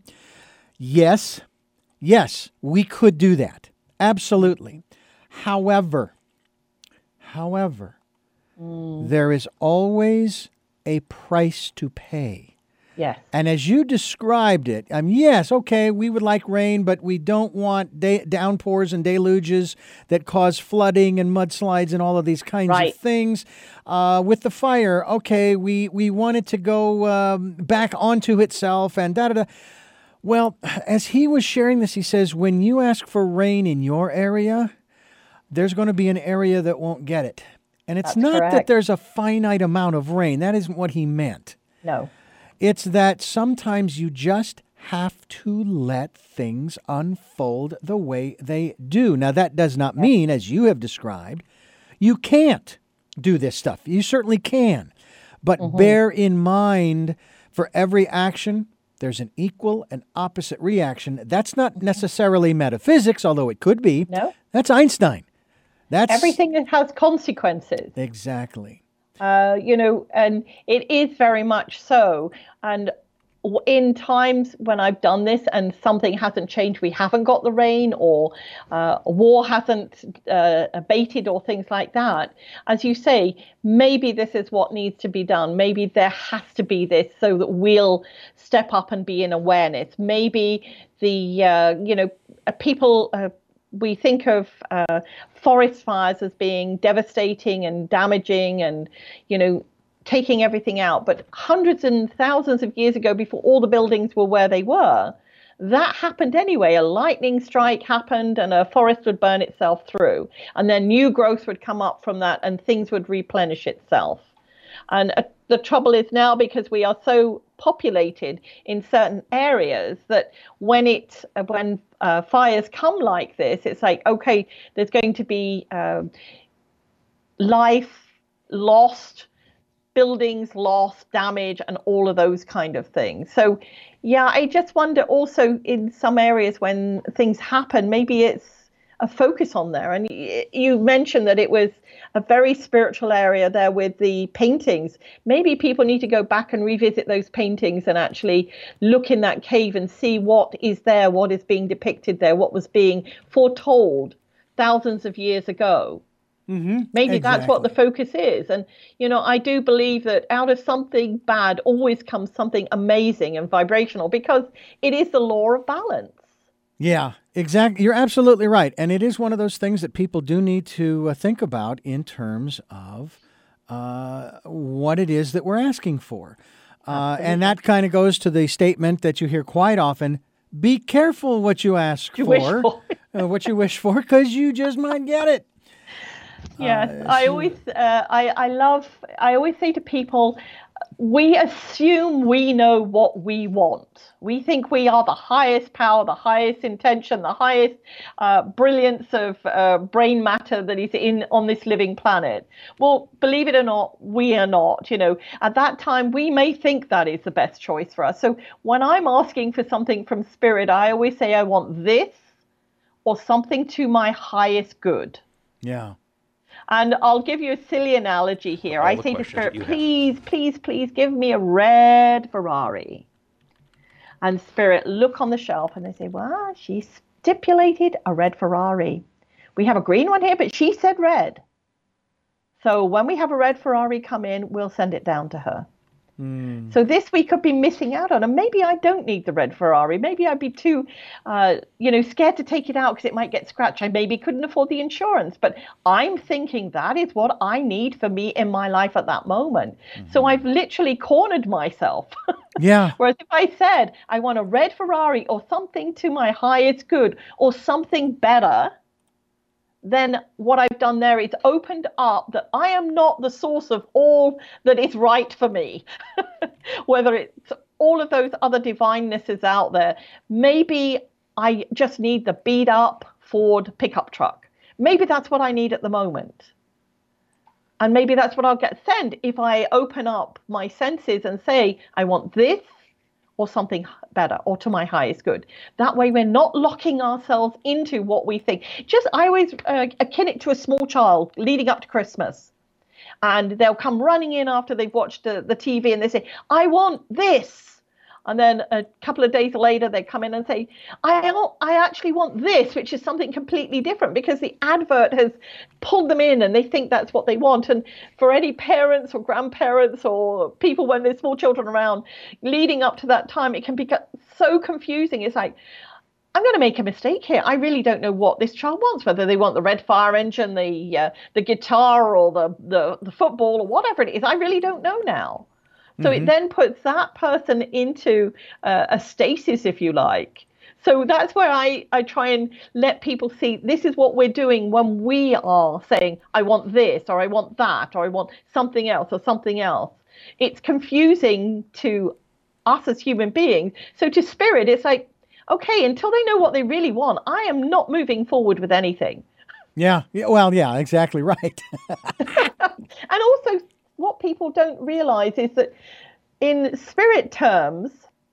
A: yes, yes, we could do that. Absolutely. However, however, mm. there is always a price to pay.
B: Yes.
A: And as you described it, um, yes, okay, we would like rain, but we don't want da- downpours and deluges that cause flooding and mudslides and all of these kinds
B: right.
A: of things. Uh, with the fire, okay, we, we want it to go um, back onto itself and da-da-da. Well, as he was sharing this, he says, when you ask for rain in your area, there's going to be an area that won't get it. And it's
B: That's
A: not
B: correct.
A: that there's a finite amount of rain. That isn't what he meant.
B: No.
A: It's that sometimes you just have to let things unfold the way they do. Now, that does not mean, as you have described, you can't do this stuff. You certainly can. But mm-hmm. bear in mind, for every action, there's an equal and opposite reaction. That's not necessarily metaphysics, although it could be.
B: No.
A: That's Einstein. That's
B: everything that has consequences.
A: Exactly.
B: Uh, you know, and it is very much so. And in times when I've done this and something hasn't changed, we haven't got the rain, or uh, war hasn't uh, abated, or things like that, as you say, maybe this is what needs to be done. Maybe there has to be this so that we'll step up and be in awareness. Maybe the, uh, you know, people, uh, we think of uh, forest fires as being devastating and damaging and, you know, taking everything out. But hundreds and thousands of years ago, before all the buildings were where they were, that happened anyway. A lightning strike happened and a forest would burn itself through. And then new growth would come up from that and things would replenish itself. And uh, the trouble is now, because we are so populated in certain areas, that when it uh, when uh, fires come like this, it's like, okay, there's going to be uh, life lost, buildings lost, damage, and all of those kind of things. So, yeah, I just wonder also in some areas when things happen, maybe it's a focus on there. And you mentioned that it was a very spiritual area there with the paintings. Maybe people need to go back and revisit those paintings and actually look in that cave and see what is there, what is being depicted there, what was being foretold thousands of years ago.
A: Mm-hmm.
B: Maybe
A: Exactly.
B: that's what the focus is. And, you know, I do believe that out of something bad always comes something amazing and vibrational, because it is the law of balance.
A: Yeah, exactly. You're absolutely right. And it is one of those things that people do need to uh, think about in terms of uh, what it is that we're asking for. Uh, and that kind of goes to the statement that you hear quite often: be careful what you ask
B: You
A: for,
B: wish for.
A: uh, what you wish for, because you just might get it.
B: Yes,
A: Uh,
B: I
A: so-
B: always, uh, I, I love, I always say to people, we assume we know what we want. We think we are the highest power, the highest intention, the highest uh, brilliance of uh, brain matter that is in on this living planet. Well, believe it or not, we are not. You know, at that time, we may think that is the best choice for us. So when I'm asking for something from spirit, I always say I want this or something to my highest good.
A: Yeah.
B: And I'll give you a silly analogy here.
C: All
B: I
C: the
B: say to
C: questions
B: Spirit,
C: that you have.
B: please, please, please give me a red Ferrari. And Spirit look on the shelf and they say, well, she stipulated a red Ferrari. We have a green one here, but she said red. So when we have a red Ferrari come in, we'll send it down to her.
A: Mm.
B: So this we could be missing out on. And maybe I don't need the red Ferrari. Maybe I'd be too, uh, you know, scared to take it out because it might get scratched. I maybe couldn't afford the insurance. But I'm thinking that is what I need for me in my life at that moment. Mm-hmm. So I've literally cornered myself.
A: Yeah.
B: Whereas if I said I want a red Ferrari or something to my highest good or something better, then what I've done there is opened up that I am not the source of all that is right for me. Whether it's all of those other divinenesses out there, maybe I just need the beat up Ford pickup truck. Maybe that's what I need at the moment. And maybe that's what I'll get sent if I open up my senses and say, I want this or something better, or to my highest good. That way we're not locking ourselves into what we think. Just, I always uh, akin it to a small child leading up to Christmas. And they'll come running in after they've watched the, the T V and they say, I want this. And then a couple of days later, they come in and say, I, I actually want this, which is something completely different because the advert has pulled them in and they think that's what they want. And for any parents or grandparents or people when there's small children around, leading up to that time, it can be so confusing. It's like, I'm going to make a mistake here. I really don't know what this child wants, whether they want the red fire engine, the uh, the guitar or the, the, the football or whatever it is. I really don't know now. So mm-hmm. it then puts that person into uh, a stasis, if you like. So that's where I, I try and let people see this is what we're doing when we are saying, I want this, or I want that, or I want something else, or something else. It's confusing to us as human beings. So to spirit, it's like, okay, until they know what they really want, I am not moving forward with anything.
A: Yeah. yeah well, yeah, exactly right.
B: And also, what people don't realize is that in spirit terms,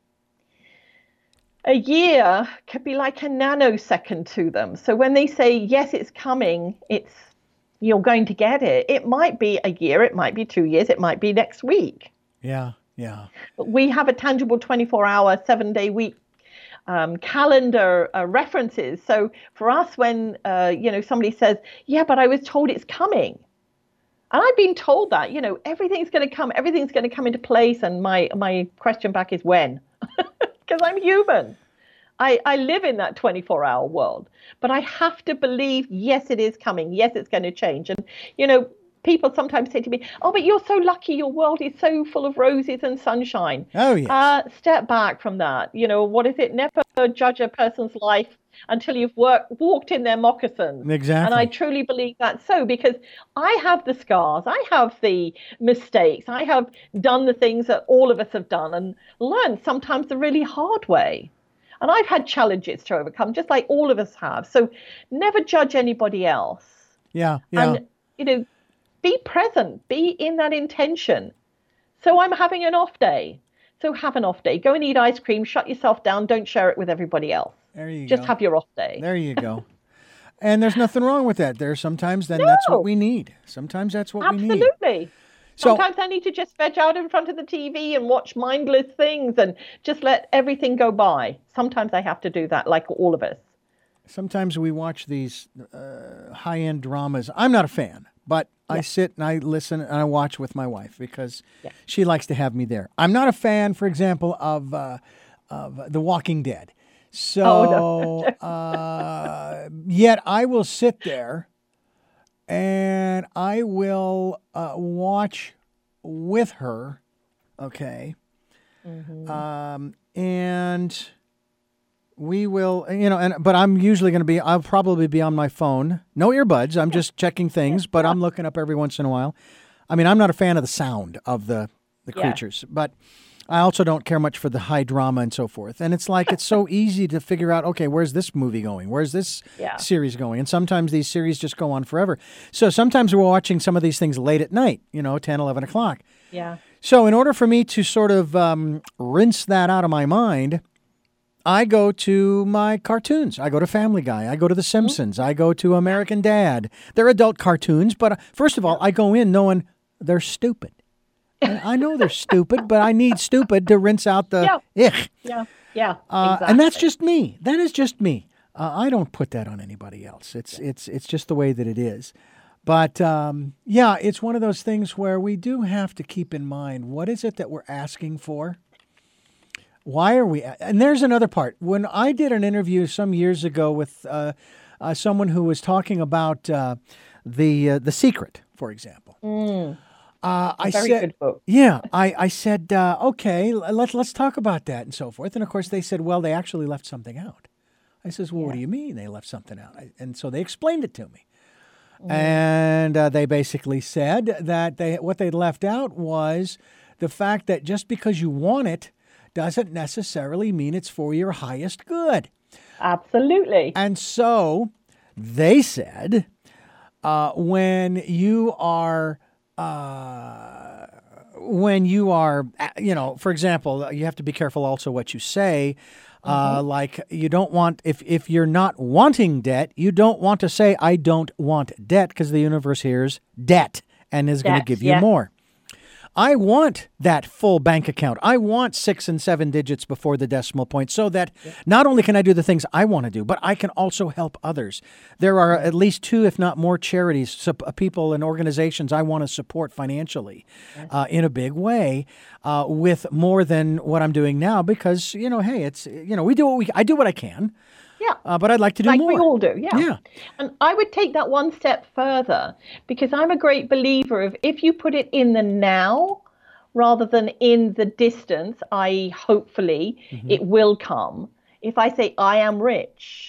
B: a year could be like a nanosecond to them. So when they say, yes, it's coming, it's you're going to get it. It might be a year, it might be two years, it might be next week.
A: Yeah. Yeah.
B: We have a tangible twenty-four hour, seven day week um, calendar uh, references. So for us, when uh, you know somebody says, "Yeah, but I was told it's coming," and I've been told that, you know, everything's going to come, everything's going to come into place, and my my question back is when, because I'm human. I, I live in that twenty-four hour world, but I have to believe, yes, it is coming. Yes, it's going to change. And, you know, people sometimes say to me, oh, but you're so lucky. Your world is so full of roses and sunshine.
A: Oh, yes.
B: Uh, step back from that. You know, what is it? Never judge a person's life until you've worked, walked in their moccasins.
A: Exactly.
B: And I truly believe that's so, because I have the scars. I have the mistakes. I have done the things that all of us have done and learned sometimes the really hard way. And I've had challenges to overcome, just like all of us have. So never judge anybody else.
A: Yeah, yeah.
B: And, you know, be present, be in that intention. So I'm having an off day. So have an off day. Go and eat ice cream, shut yourself down, don't share it with everybody else.
A: There you
B: Just
A: go.
B: have your off day.
A: There you go. And there's nothing wrong with that. There's sometimes then no. that's what we need. Sometimes that's what
B: Absolutely.
A: we need.
B: Absolutely. Sometimes so, I need to just veg out in front of the T V and watch mindless things and just let everything go by. Sometimes I have to do that, like all of us.
A: Sometimes we watch these uh, high-end dramas. I'm not a fan, but yeah. I sit and I listen and I watch with my wife because yeah. she likes to have me there. I'm not a fan, for example, of uh, of The Walking Dead. So,
B: oh, no.
A: uh, yet I will sit there and I will uh, watch with her, okay? Mm-hmm. Um, and we will, you know, and but I'm usually going to be, I'll probably be on my phone. No earbuds. I'm yeah. just checking things, yeah. but I'm looking up every once in a while. I mean, I'm not a fan of the sound of the, the yeah. creatures, but I also don't care much for the high drama and so forth. And it's like, it's so easy to figure out, okay, where's this movie going? Where's this yeah. series going? And sometimes these series just go on forever. So sometimes we're watching some of these things late at night, you know, ten, eleven o'clock.
B: Yeah.
A: So in order for me to sort of um, rinse that out of my mind, I go to my cartoons. I go to Family Guy. I go to The Simpsons. Mm-hmm. I go to American Dad. They're adult cartoons, but first of all, I go in knowing they're stupid. And I know they're stupid, but I need stupid to rinse out the
B: yeah.
A: ich.
B: Yeah, yeah,
A: uh,
B: exactly.
A: And that's just me. That is just me. Uh, I don't put that on anybody else. It's yeah. it's it's just the way that it is. But um, yeah, it's one of those things where we do have to keep in mind, what is it that we're asking for? Why are we? And there's another part. When I did an interview some years ago with uh, uh, someone who was talking about uh, the uh, the Secret, for example.
B: Mm.
A: Uh, I
B: Very
A: said,
B: good book.
A: yeah, I, I said, uh, okay, let's let's talk about that and so forth. And of course, they said, well, they actually left something out. I says, well, yeah. what do you mean they left something out? I, and so they explained it to me. Mm. And uh, they basically said that they what they'd left out was the fact that just because you want it doesn't necessarily mean it's for your highest good.
B: Absolutely.
A: And so they said, uh, when you are... Uh, when you are, you know, for example, you have to be careful also what you say. Uh, mm-hmm. Like you don't want, if, if you're not wanting debt, you don't want to say, I don't want debt, because the universe hears debt and is going to give you yeah. more. I want that full bank account. I want six and seven digits before the decimal point so that yeah. not only can I do the things I want to do, but I can also help others. There are at least two, if not more, charities, people and organizations I want to support financially yeah. uh, in a big way uh, with more than what I'm doing now because, you know, hey, it's, you know, we do what we, I do what I can.
B: Yeah.
A: Uh, but I'd like to do
B: like
A: more.
B: Like we all do, yeah.
A: Yeah.
B: And I would take that one step further because I'm a great believer of if you put it in the now rather than in the distance, that is hopefully mm-hmm. it will come. If I say, I am rich,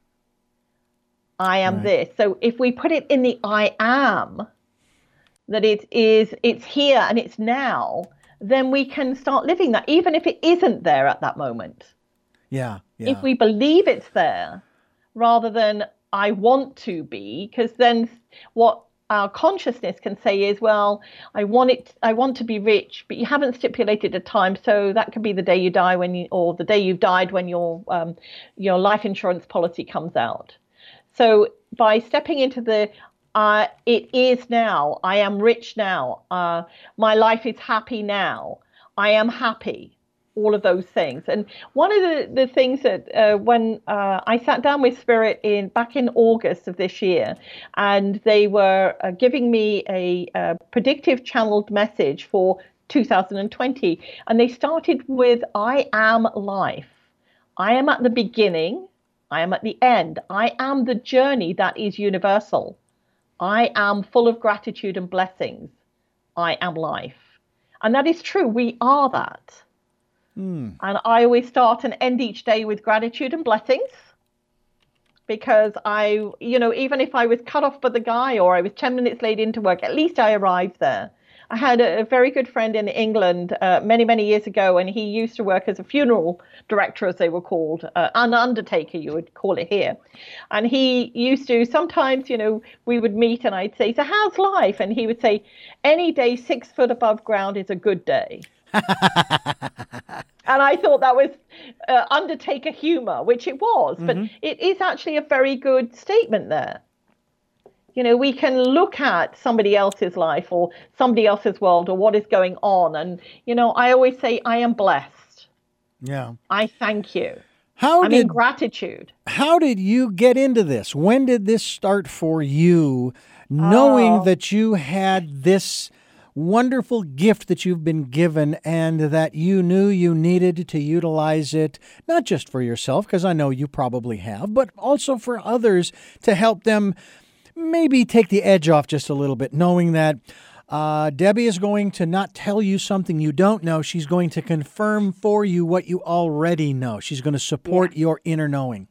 B: I am right. this. So if we put it in the I am, that it is, it's here and it's now, then we can start living that, even if it isn't there at that moment.
A: Yeah, yeah.
B: If we believe it's there, rather than I want to be, because then what our consciousness can say is, well, I want it, I want to be rich, but you haven't stipulated a time, so that could be the day you die when you, or the day you've died when your um, your life insurance policy comes out. So by stepping into the uh, it is now, I am rich now, uh, my life is happy now. I am happy, all of those things. And one of the, the things that uh, when uh, I sat down with Spirit in back in August of this year, and they were uh, giving me a, a predictive channeled message for two thousand twenty, and they started with, I am life. I am at the beginning. I am at the end. I am the journey that is universal. I am full of gratitude and blessings. I am life. And that is true. We are that. Mm. And I always start and end each day with gratitude and blessings, because I, you know, even if I was cut off by the guy or I was ten minutes late into work, at least I arrived there. I had a, a very good friend in England uh, many, many years ago, and he used to work as a funeral director, as they were called, uh, an undertaker, you would call it here. And he used to, sometimes, you know, we would meet and I'd say, so how's life? And he would say, any day six foot above ground is a good day. And I thought that was uh, undertaker humor, which it was, mm-hmm. but it is actually a very good statement there. You know, we can look at somebody else's life or somebody else's world or what is going on. And, you know, I always say, I am blessed.
A: Yeah.
B: I thank you.
A: How
B: I'm
A: did,
B: in gratitude.
A: How did you get into this? When did this start for you, knowing oh. that you had this wonderful gift that you've been given and that you knew you needed to utilize it, not just for yourself, because I know you probably have, but also for others to help them maybe take the edge off just a little bit, knowing that uh, Debbie is going to not tell you something you don't know. She's going to confirm for you what you already know. She's going to support yeah. your inner knowing.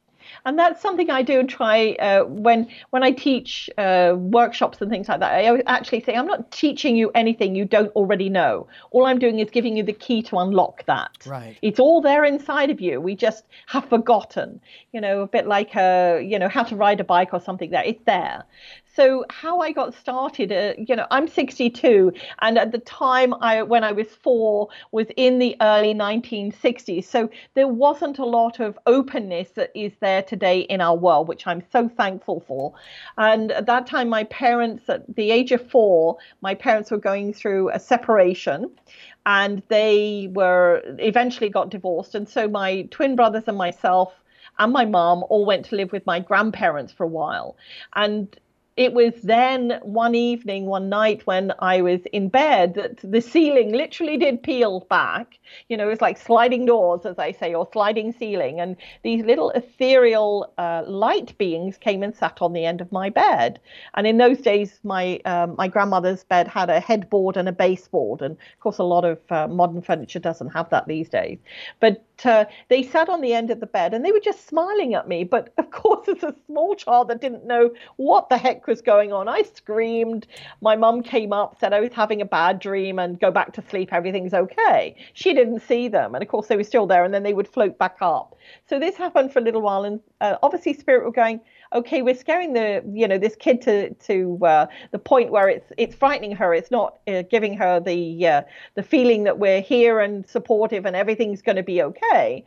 B: And that's something I do try uh, when when I teach uh, workshops and things like that. I actually say, I'm not teaching you anything you don't already know. All I'm doing is giving you the key to unlock that.
A: Right.
B: It's all there inside of you. We just have forgotten, you know, a bit like, a, you know, how to ride a bike or something there. It's there. So how I got started, uh, you know, I'm sixty-two, and at the time I, when I was four, was in the early nineteen sixties. So there wasn't a lot of openness that is there today in our world, which I'm so thankful for. And at that time, my parents, at the age of four, my parents were going through a separation, and they were eventually got divorced. And so my twin brothers and myself and my mom all went to live with my grandparents for a while. And it was then one evening, one night when I was in bed, that the ceiling literally did peel back. You know, it's like sliding doors, as I say, or sliding ceiling. And these little ethereal uh, light beings came and sat on the end of my bed. And in those days, my um, my grandmother's bed had a headboard and a baseboard. And of course, a lot of uh, modern furniture doesn't have that these days. But uh, they sat on the end of the bed and they were just smiling at me. But of course, as a small child that didn't know what the heck was going on, I screamed. My mum came up, said I was having a bad dream and go back to sleep. Everything's okay. She didn't see them. And of course, they were still there, and then they would float back up. So this happened for a little while. And uh, obviously, Spirit were going, okay, we're scaring the, you know, this kid to to uh, the point where it's it's frightening her. It's not uh, giving her the uh, the feeling that we're here and supportive and everything's going to be okay.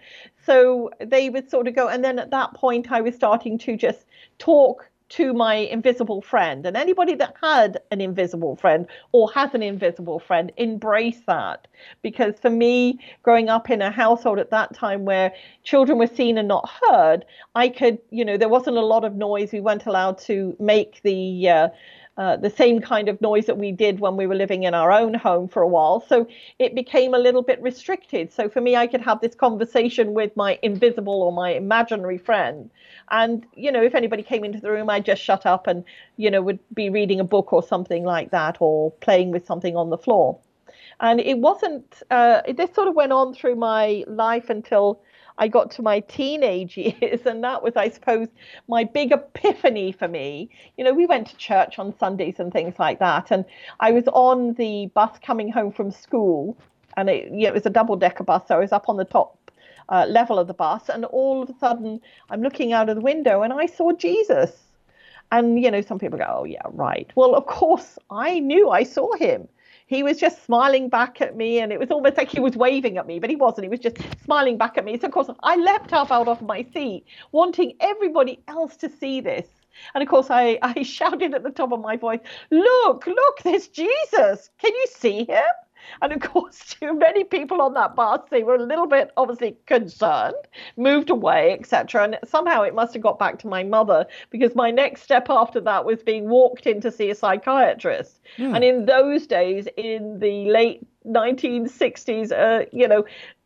B: So they would sort of go. And then at that point, I was starting to just talk to my invisible friend. And anybody that had an invisible friend or has an invisible friend, embrace that. Because for me, growing up in a household at that time where children were seen and not heard, I could, you know, there wasn't a lot of noise. We weren't allowed to make the uh, uh, the same kind of noise that we did when we were living in our own home for a while. So it became a little bit restricted. So for me, I could have this conversation with my invisible or my imaginary friend. And, you know, if anybody came into the room, I'd just shut up and, you know, would be reading a book or something like that, or playing with something on the floor. And it wasn't, uh, this sort of went on through my life until I got to my teenage years. And that was, I suppose, my big epiphany for me. You know, we went to church on Sundays and things like that. And I was on the bus coming home from school, and it, yeah, it was a double decker bus. So I was up on the top Uh, level of the bus, and all of a sudden I'm looking out of the window and I saw Jesus. And, you know, some people go, oh, yeah, right. Well, of course, I knew I saw him. He was just smiling back at me, and it was almost like he was waving at me, but he wasn't. He was just smiling back at me. So, of course, I leapt up out of my seat, wanting everybody else to see this. And, of course, I, I shouted at the top of my voice, look, look, there's Jesus. Can you see him? And of course, too many people on that bus, they were a little bit obviously concerned, moved away, et cetera. And somehow it must have got back to my mother, because my next step after that was being walked in to see a psychiatrist. Hmm. And in those days, in the late nineteen sixties, uh, you know,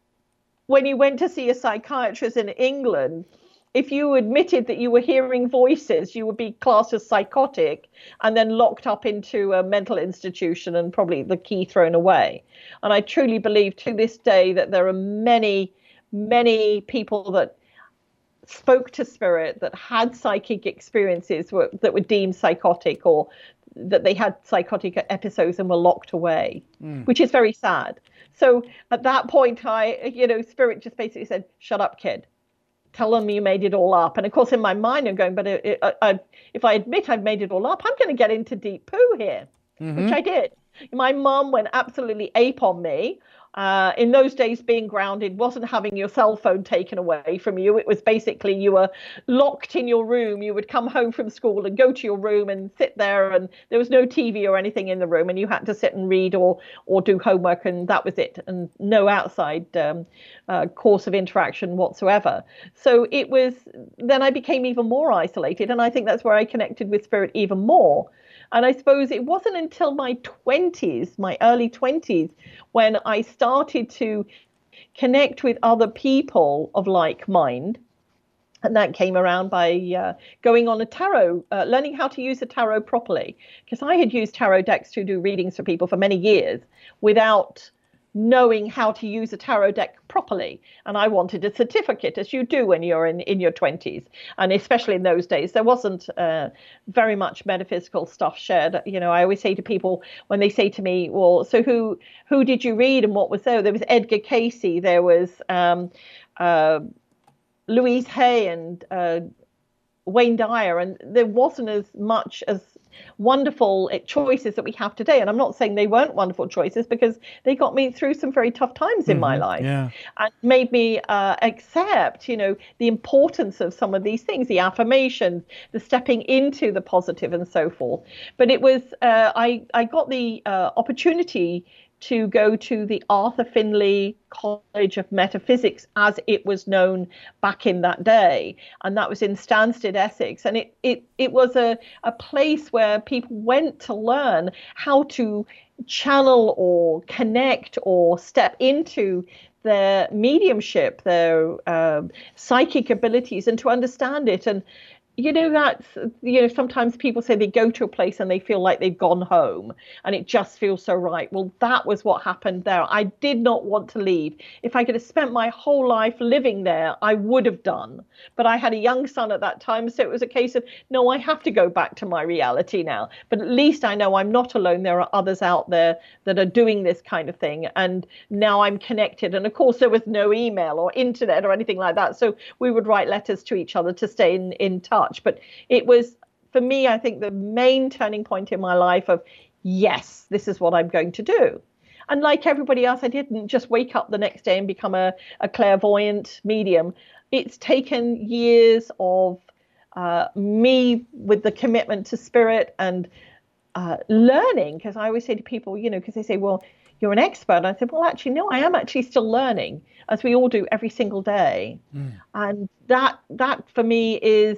B: when you went to see a psychiatrist in England, if you admitted that you were hearing voices, you would be classed as psychotic and then locked up into a mental institution and probably the key thrown away. And I truly believe to this day that there are many, many people that spoke to spirit, that had psychic experiences were, that were deemed psychotic, or that they had psychotic episodes and were locked away, mm. which is very sad. So at that point, I, you know, spirit just basically said, shut up, kid. Tell them you made it all up. And of course, in my mind, I'm going, but it, it, I, if I admit I've made it all up, I'm going to get into deep poo here, mm-hmm. which I did. My mum went absolutely ape on me. Uh, in those days, being grounded wasn't having your cell phone taken away from you. It was basically you were locked in your room. You would come home from school and go to your room and sit there, and there was no T V or anything in the room, and you had to sit and read or or do homework, and that was it, and no outside um, uh, course of interaction whatsoever. So it was, then I became even more isolated, and I think that's where I connected with spirit even more. And I suppose it wasn't until my twenties, my early twenties, when I started to connect with other people of like mind. And that came around by uh, going on a tarot, uh, learning how to use a tarot properly. Because I had used tarot decks to do readings for people for many years without knowing how to use a tarot deck properly. And I wanted a certificate, as you do when you're in, in your twenties. And especially in those days, there wasn't uh, very much metaphysical stuff shared. You know, I always say to people when they say to me, well, so who who did you read and what was there? There was Edgar Cayce, there was um, uh, Louise Hay and uh, Wayne Dyer, and there wasn't as much as wonderful choices that we have today. And I'm not saying they weren't wonderful choices, because they got me through some very tough times in mm-hmm, my life, yeah. and made me uh, accept, you know, the importance of some of these things, the affirmations, the stepping into the positive and so forth. But it was, uh, I, I got the uh, opportunity to go to the Arthur Findlay College of Metaphysics, as it was known back in that day. And that was in Stansted, Essex. And it it it was a, a place where people went to learn how to channel or connect or step into their mediumship, their uh, psychic abilities, and to understand it. And you know, that's, you know, sometimes people say they go to a place and they feel like they've gone home and it just feels so right. Well, that was what happened there. I did not want to leave. If I could have spent my whole life living there, I would have done. But I had a young son at that time, so it was a case of, no, I have to go back to my reality now. But at least I know I'm not alone. There are others out there that are doing this kind of thing. And now I'm connected. And of course, there was no email or internet or anything like that. So we would write letters to each other to stay in, in touch. But it was, for me, I think the main turning point in my life of, yes, this is what I'm going to do. And like everybody else, I didn't just wake up the next day and become a, a clairvoyant medium. It's taken years of uh, me with the commitment to spirit and uh, learning, because I always say to people, you know, because they say, well, you're an expert. And I said, well, actually, no, I am actually still learning, as we all do every single day. Mm. And that that for me is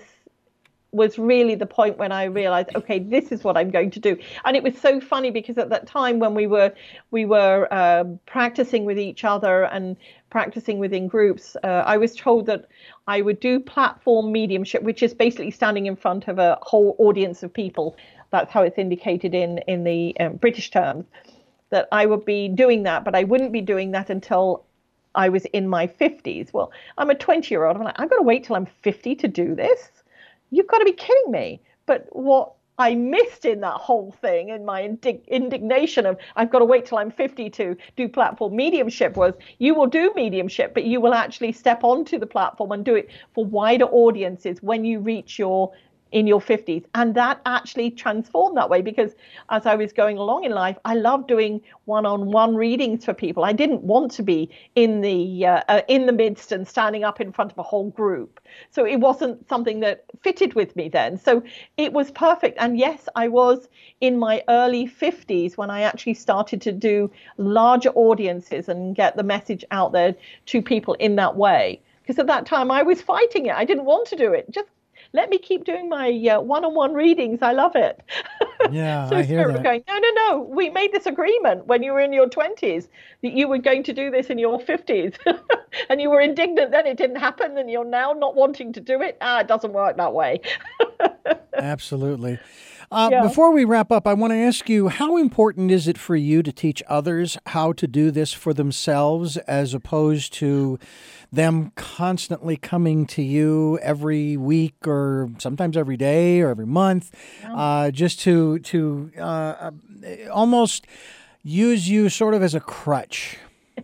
B: was really the point when I realized, okay, this is what I'm going to do. And it was so funny, because at that time when we were we were um, practicing with each other and practicing within groups, uh, I was told that I would do platform mediumship, which is basically standing in front of a whole audience of people. That's how it's indicated in in the um, British terms, that I would be doing that, but I wouldn't be doing that until I was in my fifties. Well, I'm a twenty year old. I'm like, I've got to wait till I'm fifty to do this. You've got to be kidding me. But what I missed in that whole thing, and my indig- indignation of I've got to wait till I'm fifty to do platform mediumship, was you will do mediumship, but you will actually step onto the platform and do it for wider audiences when you reach your in your fifties. And that actually transformed that way, because as I was going along in life, I loved doing one-on-one readings for people. I didn't want to be in the uh, uh, in the midst and standing up in front of a whole group. So it wasn't something that fitted with me then. So it was perfect. And yes, I was in my early fifties when I actually started to do larger audiences and get the message out there to people in that way. Because at that time I was fighting it. I didn't want to do it. Just let me keep doing my uh, one-on-one readings. I love it.
A: Yeah,
B: so
A: I hear
B: Spirit
A: that.
B: was going, no, no, no. We made this agreement when you were in your twenties that you were going to do this in your fifties. And you were indignant then it didn't happen, and you're now not wanting to do it. Ah, it doesn't work that way.
A: Absolutely. Uh,
B: Yeah.
A: Before we wrap up, I want to ask you, how important is it for you to teach others how to do this for themselves, as opposed to them constantly coming to you every week or sometimes every day or every month, uh, just to to uh, almost use you sort of as a crutch?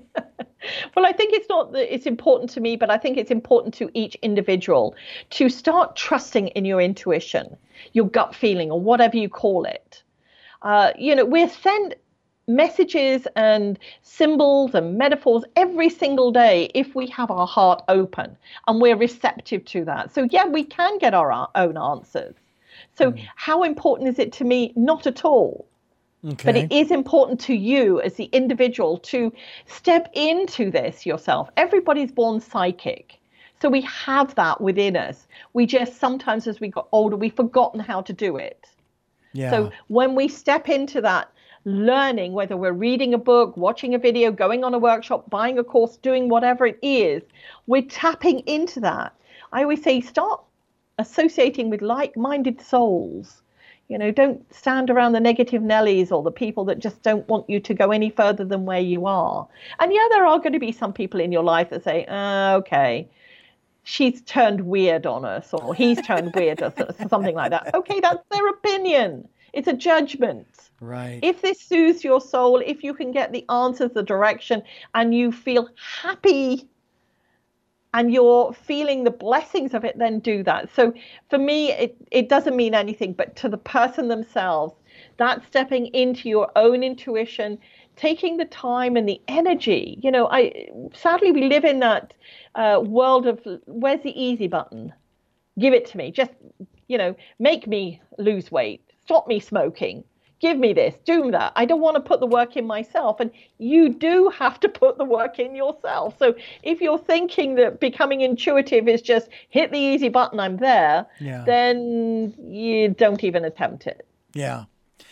B: Well, I think it's not that it's important to me, but I think it's important to each individual to start trusting in your intuition, your gut feeling, or whatever you call it. Uh, you know, we're sent messages and symbols and metaphors every single day if we have our heart open and we're receptive to that. So, yeah, we can get our own answers. So mm. how important is it to me? Not at all. Okay. But it is important to you as the individual to step into this yourself. Everybody's born psychic. So we have that within us. We just sometimes as we got older, we've forgotten how to do it. Yeah. So when we step into that learning, whether we're reading a book, watching a video, going on a workshop, buying a course, doing whatever it is, we're tapping into that. I always say start associating with like-minded souls. You know, don't stand around the negative Nellies or the people that just don't want you to go any further than where you are. And yeah, there are going to be some people in your life that say, oh, okay, she's turned weird on us, or he's turned weird or something like that. Okay, that's their opinion. It's a judgment.
A: Right.
B: If this soothes your soul, if you can get the answers, the direction, and you feel happy and you're feeling the blessings of it, then do that. So for me, it, it doesn't mean anything, but to the person themselves, that stepping into your own intuition, taking the time and the energy. You know, I sadly, we live in that uh, world of where's the easy button? Give it to me. Just, you know, make me lose weight. Stop me smoking. Give me this, do that. I don't want to put the work in myself. And you do have to put the work in yourself. So if you're thinking that becoming intuitive is just hit the easy button, I'm there, yeah. then you don't even attempt it.
A: Yeah.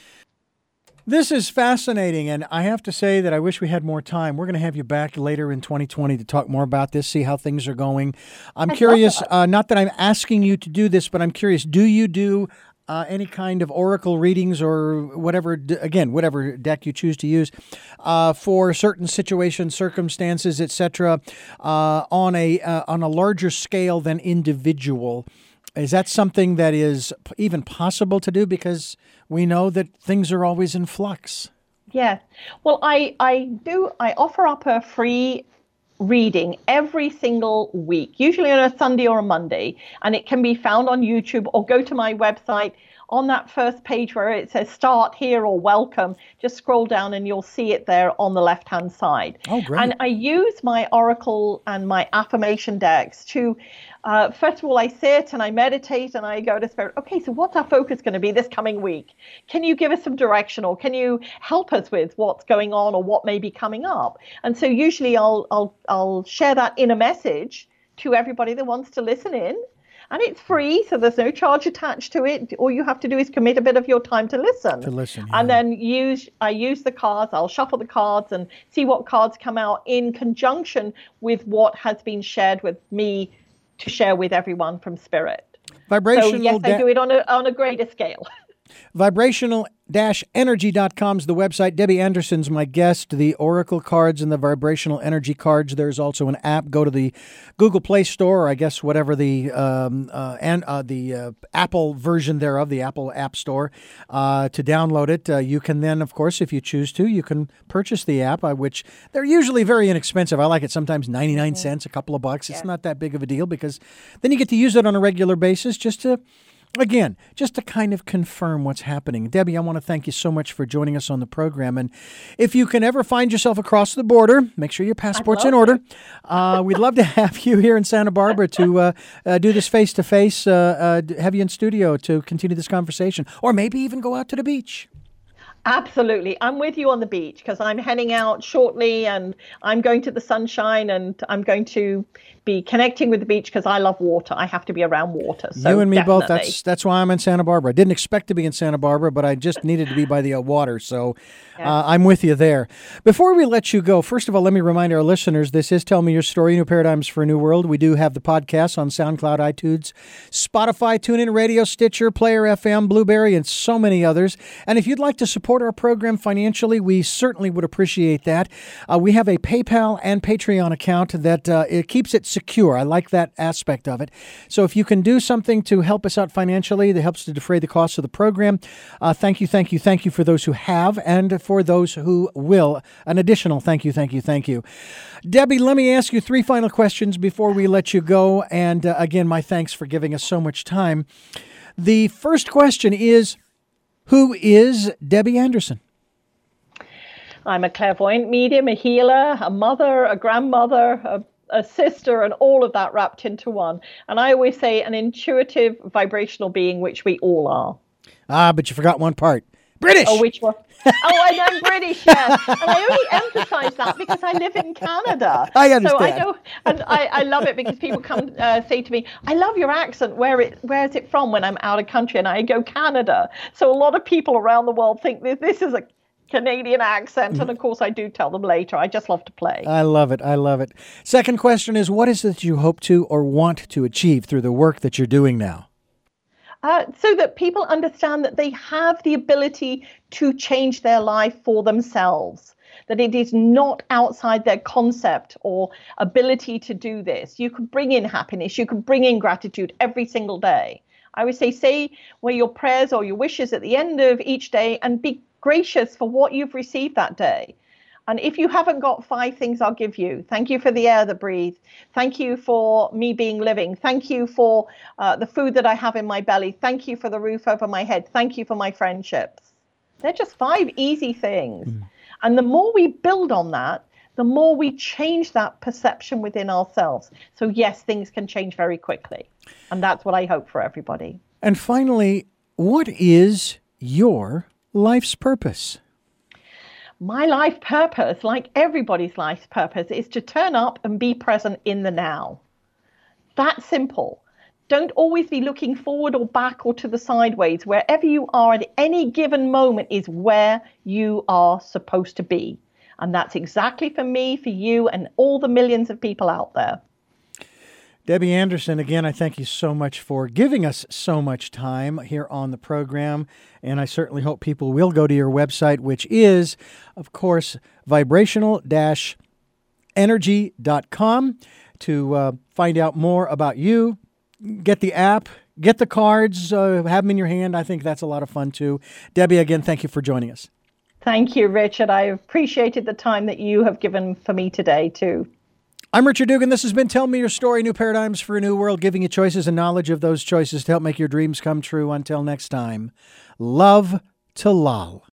A: This is fascinating, and I have to say that I wish we had more time. We're going to have you back later in twenty twenty to talk more about this, see how things are going. I'm I curious, uh, not that I'm asking you to do this, but I'm curious, do you do Uh, any kind of oracle readings or whatever, again, whatever deck you choose to use uh, for certain situations, circumstances, et cetera, uh, on a uh, on a larger scale than individual? Is that something that is even possible to do? Because we know that things are always in flux.
B: Yeah. Well, I, I do. I offer up a free reading every single week, usually on a Sunday or a Monday, and it can be found on YouTube, or go to my website. On that first page where it says start here or welcome, just scroll down and you'll see it there on the left hand side.
A: Oh, great.
B: And I use my oracle and my affirmation decks to uh, first of all, I sit and I meditate and I go to Spirit. Okay, so what's our focus going to be this coming week? Can you give us some direction, or can you help us with what's going on or what may be coming up? And so usually I'll I'll I'll share that in a message to everybody that wants to listen in. And it's free, so there's no charge attached to it. All you have to do is commit a bit of your time to listen.
A: To listen, yeah.
B: And then use I use the cards. I'll shuffle the cards and see what cards come out in conjunction with what has been shared with me to share with everyone from Spirit.
A: Vibrational.
B: So yes, I do it on a on a greater scale.
A: vibrational dash energy dot com is the website. Debbie Anderson's my guest. The Oracle cards and the Vibrational Energy cards. There's also an app. Go to the Google Play Store, or I guess whatever the um, uh, and uh, the uh, Apple version thereof, the Apple App Store, uh, to download it. Uh, you can then, of course, if you choose to, you can purchase the app, uh, which they're usually very inexpensive. I like it sometimes ninety-nine cents, a couple of bucks. It's yeah. not that big of a deal, because then you get to use it on a regular basis just to Again, just to kind of confirm what's happening. Debbie, I want to thank you so much for joining us on the program. And if you can ever find yourself across the border, make sure your passport's in order. Uh, we'd love to have you here in Santa Barbara to uh, uh, do this face-to-face, uh, uh, have you in studio to continue this conversation, or maybe even go out to the beach.
B: Absolutely. I'm with you on the beach because I'm heading out shortly and I'm going to the sunshine and I'm going to be connecting with the beach because I love water. I have to be around water. So
A: you and me
B: definitely.
A: both. That's that's why I'm in Santa Barbara. I didn't expect to be in Santa Barbara, but I just needed to be by the uh, water. So uh, I'm with you there. Before we let you go, first of all, let me remind our listeners, this is Tell Me Your Story, New Paradigms for a New World. We do have the podcast on SoundCloud, iTunes, Spotify, TuneIn Radio, Stitcher, Player F M, Blueberry, and so many others. And if you'd like to support our program financially, we certainly would appreciate that. Uh, we have a PayPal and Patreon account that uh, it keeps it secure. I like that aspect of it. So if you can do something to help us out financially that helps to defray the costs of the program, uh, thank you, thank you, thank you for those who have, and for those who will. An additional thank you, thank you, thank you. Debbie, let me ask you three final questions before we let you go. And uh, again, my thanks for giving us so much time. The first question is, who is Debbie Anderson?
B: I'm a clairvoyant medium, a healer, a mother, a grandmother, a, a sister, and all of that wrapped into one. And I always say an intuitive, vibrational being, which we all are.
A: Ah, but you forgot one part. British!
B: Oh, which one? Oh, and I'm British, yes. And I only emphasize that because I live in Canada.
A: I understand.
B: So I know, and I, I love it because people come uh, say to me, I love your accent. Where it, where is it from when I'm out of country? And I go, Canada. So a lot of people around the world think this, this is a Canadian accent. And of course, I do tell them later. I just love to play.
A: I love it. I love it. Second question is, what is it that you hope to or want to achieve through the work that you're doing now?
B: Uh, so that people understand that they have the ability to change their life for themselves, that it is not outside their concept or ability to do this. You can bring in happiness. You can bring in gratitude every single day. I would say, say where your prayers or your wishes at the end of each day and be gracious for what you've received that day. And if you haven't got five things I'll give you, thank you for the air that breathe. Thank you for me being living. Thank you for uh, the food that I have in my belly. Thank you for the roof over my head. Thank you for my friendships. They're just five easy things. Mm. And the more we build on that, the more we change that perception within ourselves. So yes, things can change very quickly. And that's what I hope for everybody.
A: And finally, what is your life's purpose?
B: My life purpose, like everybody's life's purpose, is to turn up and be present in the now. That's simple. Don't always be looking forward or back or to the sideways. Wherever you are at any given moment is where you are supposed to be. And that's exactly for me, for you, and all the millions of people out there.
A: Debbie Anderson, again, I thank you so much for giving us so much time here on the program. And I certainly hope people will go to your website, which is, of course, vibrational dash energy dot com to uh, find out more about you, get the app, get the cards, uh, have them in your hand. I think that's a lot of fun, too. Debbie, again, thank you for joining us.
B: Thank you, Richard. I appreciated the time that you have given for me today, too.
A: I'm Richard Dugan. This has been Tell Me Your Story, New Paradigms for a New World, giving you choices and knowledge of those choices to help make your dreams come true. Until next time, love to Lal.